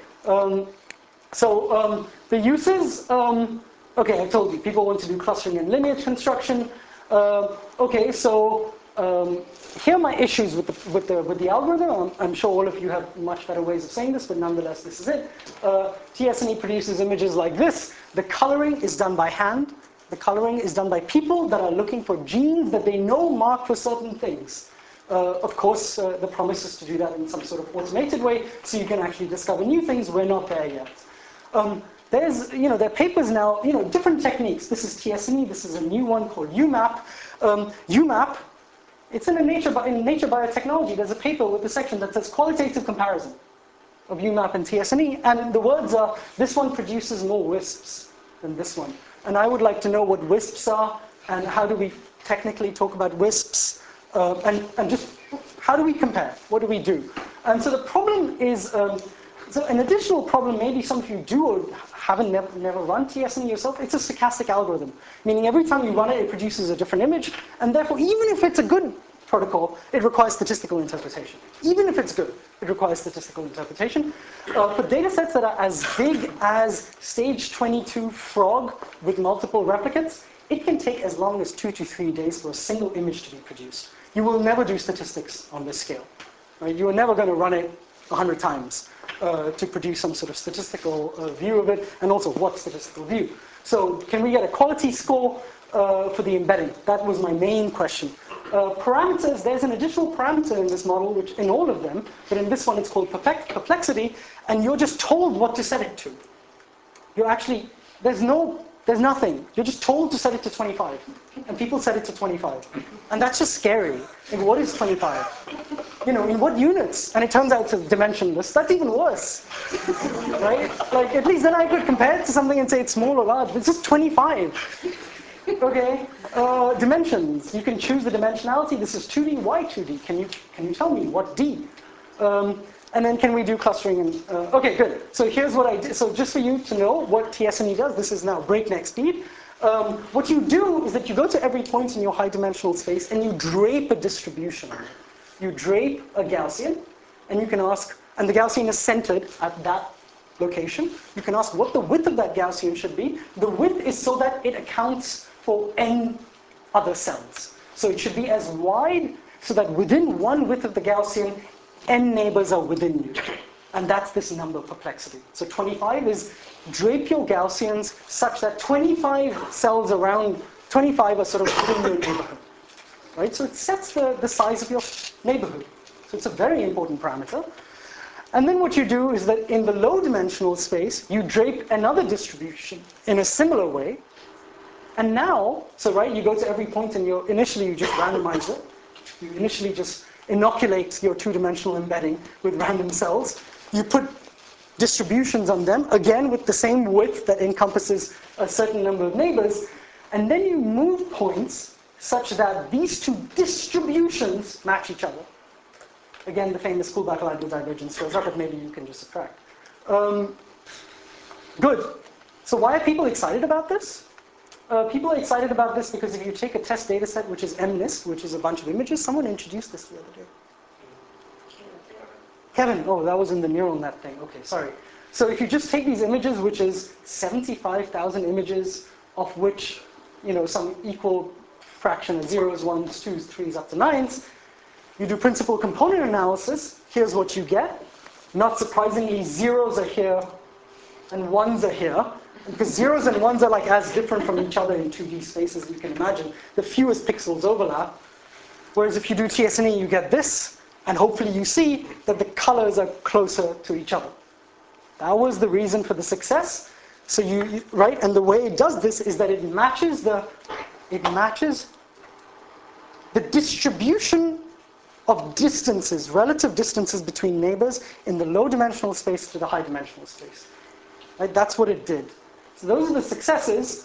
the uses, okay, I told you, people want to do clustering and lineage construction. Okay, so here are my issues with the algorithm. I'm sure all of you have much better ways of saying this, but nonetheless, this is it. TSNE produces images like this. The coloring is done by hand. The coloring is done by people that are looking for genes that they know mark for certain things. Of course, the promise is to do that in some sort of automated way, so you can actually discover new things. We're not there yet. There are papers now, different techniques. This is TSNE. This is a new one called UMAP. UMAP. It's in Nature Biotechnology. There's a paper with a section that says qualitative comparison of UMAP and TSNE, and the words are, this one produces more WISPs than this one. And I would like to know what WISPs are, and how do we technically talk about WISPs, and just how do we compare? What do we do? And so the problem is, so an additional problem, maybe some of you do or haven't never run TSNE yourself, it's a stochastic algorithm, meaning every time you run it, it produces a different image, and therefore, even if it's a good protocol, it requires statistical interpretation. Even if it's good, it requires statistical interpretation. For data sets that are as big as stage 22 frog with multiple replicates, it can take as long as 2 to 3 days for a single image to be produced. You will never do statistics on this scale. Right? You are never going to run it 100 times to produce some sort of statistical view of it, and also what statistical view. So can we get a quality score? for the embedding. That was my main question. Parameters, there's an additional parameter in this model, which in all of them, but in this one it's called perplexity, and you're just told what to set it to. You're actually, there's nothing. You're just told to set it to 25. And people set it to 25. And that's just scary. Like, what is 25? You know, in what units? And it turns out it's dimensionless. That's even worse. Right? Like, at least then I could compare it to something and say it's small or large. It's just 25. Okay? Dimensions. You can choose the dimensionality. This is 2D. Why 2D? Can you tell me what D? And then can we do clustering? And okay, good. So here's what I did. So just for you to know what TSNE does, this is now breakneck speed. What you do is that you go to every point in your high dimensional space and you drape a distribution on it. You drape a Gaussian, and you can ask, and the Gaussian is centered at that location. You can ask what the width of that Gaussian should be. The width is so that it accounts for n other cells. So it should be as wide so that within one width of the Gaussian, n neighbors are within you. And that's this number perplexity. So 25 is drape your Gaussians such that 25 cells around 25 are sort of within your neighborhood. Right? So it sets the size of your neighborhood. So it's a very important parameter. And then what you do is that in the low dimensional space, you drape another distribution in a similar way. And now, so right, you go to every point and initially you just randomize it. You initially just inoculate your two-dimensional embedding with random cells. You put distributions on them, again with the same width that encompasses a certain number of neighbors, and then you move points such that these two distributions match each other. Again, the famous Kullback-Leibler divergence shows up, but maybe you can just subtract. Good. So why are people excited about this? People are excited about this because if you take a test data set, which is MNIST, which is a bunch of images, someone introduced this the other day. Kevin, oh, that was in the neural net thing. Okay, sorry. So if you just take these images, which is 75,000 images, of which, you know, some equal fraction of zeros, ones, twos, threes, up to nines, you do principal component analysis, here's what you get. Not surprisingly, zeros are here and ones are here. Because zeros and ones are like as different from each other in 2D space as you can imagine. The fewest pixels overlap. Whereas if you do TSNE, you get this, and hopefully you see that the colors are closer to each other. That was the reason for the success. So right, and the way it does this is that it matches the distribution of distances, relative distances between neighbors in the low dimensional space to the high dimensional space. Right, that's what it did. So those are the successes.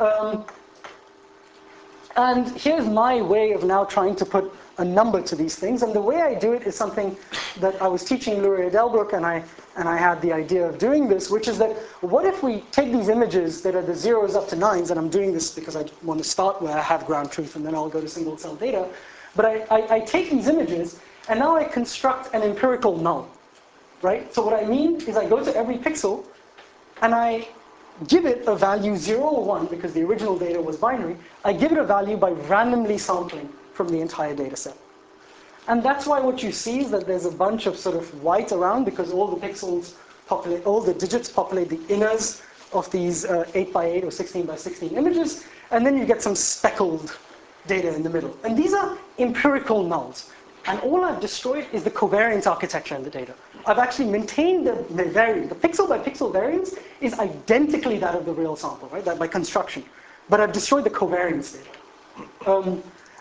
And here's my way of now trying to put a number to these things. And the way I do it is something that I was teaching Luria Delbruck, and I had the idea of doing this, which is that what if we take these images that are the zeros up to nines, and I'm doing this because I want to start where I have ground truth, and then I'll go to single cell data. But I take these images, and now I construct an empirical null. Right? So what I mean is I go to every pixel, and I give it a value 0 or 1, because the original data was binary. I give it a value by randomly sampling from the entire data set. And that's why what you see is that there's a bunch of sort of white around, because all the pixels populate, all the digits populate the inners of these 8x8 or 16x16 images, and then you get some speckled data in the middle. And these are empirical nulls. And all I've destroyed is the covariance architecture in the data. I've actually maintained the variance. The pixel by pixel variance is identically that of the real sample, right? That by construction. But I've destroyed the covariance data.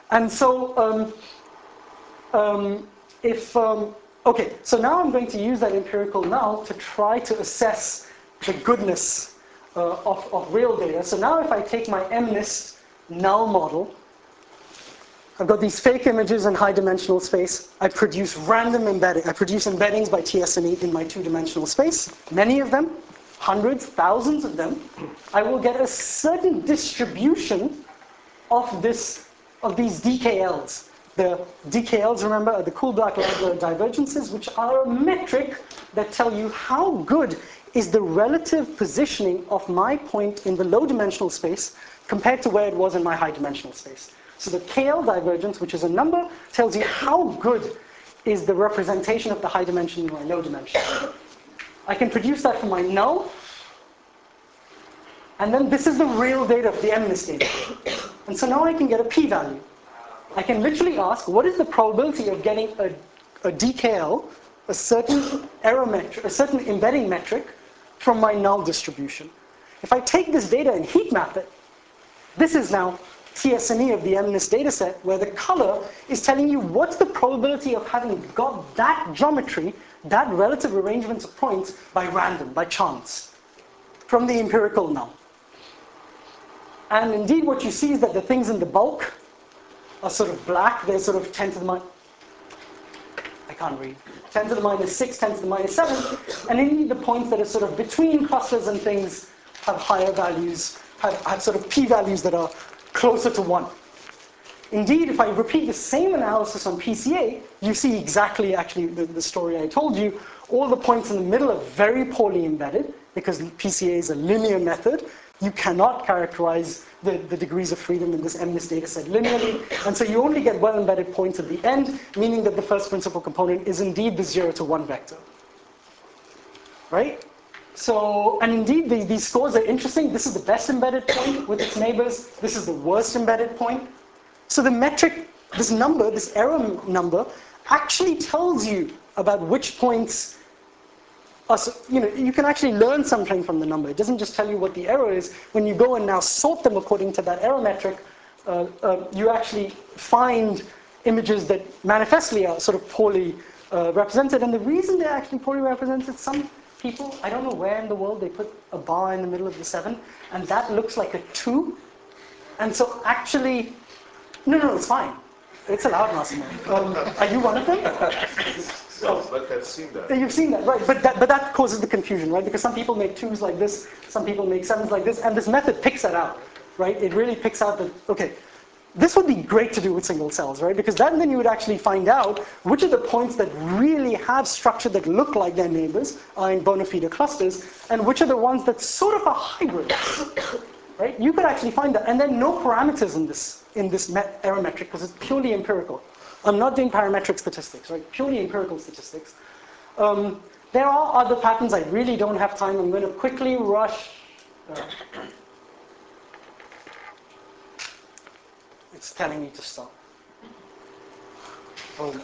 Okay, so now I'm going to use that empirical null to try to assess the goodness of real data. So now if I take my MNIST null model, I've got these fake images in high dimensional space. I produce random embedding. I produce embeddings by TSNE in my two-dimensional space. Many of them, hundreds, thousands of them. I will get a certain distribution of these DKLs. The DKLs, remember, are the Kullback-Leibler divergences, which are a metric that tell you how good is the relative positioning of my point in the low-dimensional space compared to where it was in my high-dimensional space. So the KL divergence, which is a number, tells you how good is the representation of the high dimension in my low dimension. I can produce that for my null. And then this is the real data of the MNIST data. And so now I can get a p-value. I can literally ask, what is the probability of getting a DKL, a certain error metric, a certain embedding metric from my null distribution? If I take this data and heat map it, this is now TSNE of the MNIST dataset, where the color is telling you what's the probability of having got that geometry, that relative arrangement of points by random, by chance, from the empirical null. And indeed what you see is that the things in the bulk are sort of black. They're sort of 10 to the minus, I can't read, 10 to the minus 6, 10 to the minus 7. And indeed the points that are sort of between clusters and things have higher values, have sort of p-values that are closer to 1. Indeed, if I repeat the same analysis on PCA, you see exactly actually the story I told you. All the points in the middle are very poorly embedded, because PCA is a linear method. You cannot characterize the degrees of freedom in this MNIST dataset linearly, and so you only get well-embedded points at the end, meaning that the first principal component is indeed the 0 to 1 vector. Right? So, and indeed these scores are interesting. This is the best embedded point with its neighbors. This is the worst embedded point. So the metric, this number, this error number, actually tells you about which points are, you can actually learn something from the number. It doesn't just tell you what the error is. When you go and now sort them according to that error metric, you actually find images that manifestly are sort of poorly represented. And the reason they're actually poorly represented, some people, I don't know where in the world they put a bar in the middle of the 7, and that looks like a 2. And so actually, no, it's fine. It's allowed, Massimo. Are you one of them? Yes, but I've seen that. You've seen that, right? But that causes the confusion, right? Because some people make 2s like this, some people make 7s like this, and this method picks that out, right? It really picks out that, okay, this would be great to do with single cells, right? Because then you would actually find out which of the points that really have structure that look like their neighbors are in bona fide clusters, and which are the ones that sort of are hybrids, right? You could actually find that, and then no parameters in this error metric, because it's purely empirical. I'm not doing parametric statistics, right? Purely empirical statistics. There are other patterns. I really don't have time. I'm going to quickly rush. It's telling me to stop. Oh.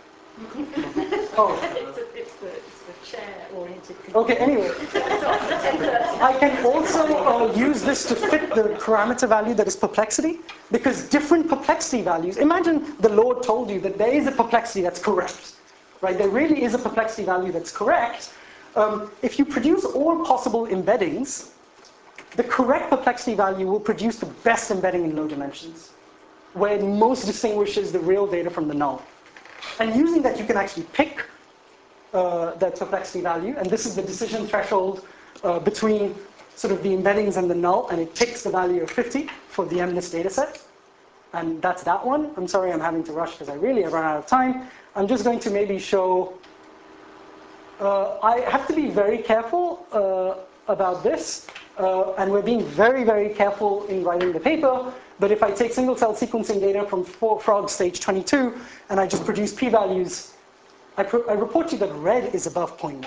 It's the chair-oriented. Okay, anyway. I can also use this to fit the parameter value that is perplexity, because different perplexity values, imagine the Lord told you that there is a perplexity that's correct, right? There really is a perplexity value that's correct. If you produce all possible embeddings, the correct perplexity value will produce the best embedding in low dimensions, where it most distinguishes the real data from the null. And using that, you can actually pick that perplexity value, and this is the decision threshold between sort of the embeddings and the null, and it picks the value of 50 for the MNIST dataset. And that's that one. I'm sorry I'm having to rush because I really have run out of time. I'm just going to maybe show, I have to be very careful about this, and we're being very, very careful in writing the paper. But if I take single cell sequencing data from frog stage 22, and I just produce p-values, I report you that red is above 0.1.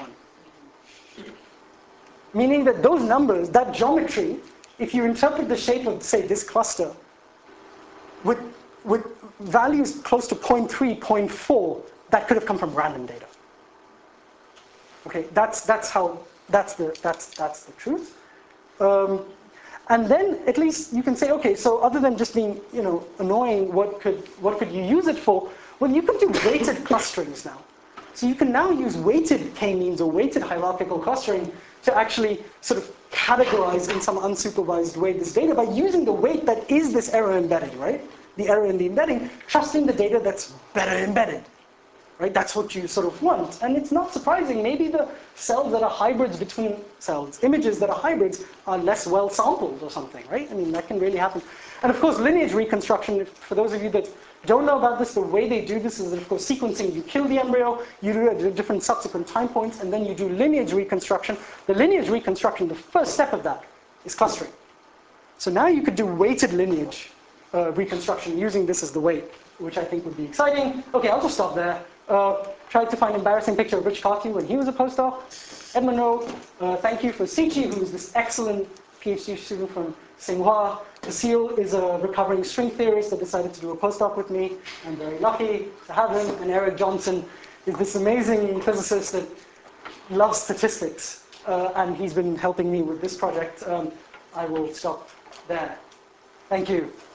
Meaning that those numbers, that geometry, if you interpret the shape of, say, this cluster, with values close to 0.3, 0.4, that could have come from random data. Okay, that's the truth. And then at least you can say, okay, so other than just being, annoying, what could you use it for? Well, you could do weighted clusterings now. So you can now use weighted k-means or weighted hierarchical clustering to actually sort of categorize in some unsupervised way this data by using the weight that is this error embedding, right? The error in the embedding, trusting the data that's better embedded. Right? That's what you sort of want. And it's not surprising. Maybe the cells that are hybrids between cells, images that are hybrids, are less well sampled or something, right? I mean, that can really happen. And of course, lineage reconstruction, for those of you that don't know about this, the way they do this is, of course, sequencing. You kill the embryo, you do it at different subsequent time points, and then you do lineage reconstruction. The lineage reconstruction, the first step of that is clustering. So now you could do weighted lineage reconstruction using this as the weight, which I think would be exciting. Okay, I'll just stop there. Tried to find an embarrassing picture of Rich Carty when he was a postdoc. Ed Monroe, thank you for Sichi, who is this excellent PhD student from Tsinghua. Cecile is a recovering string theorist that decided to do a postdoc with me. I'm very lucky to have him. And Eric Johnson is this amazing physicist that loves statistics. And he's been helping me with this project. I will stop there. Thank you.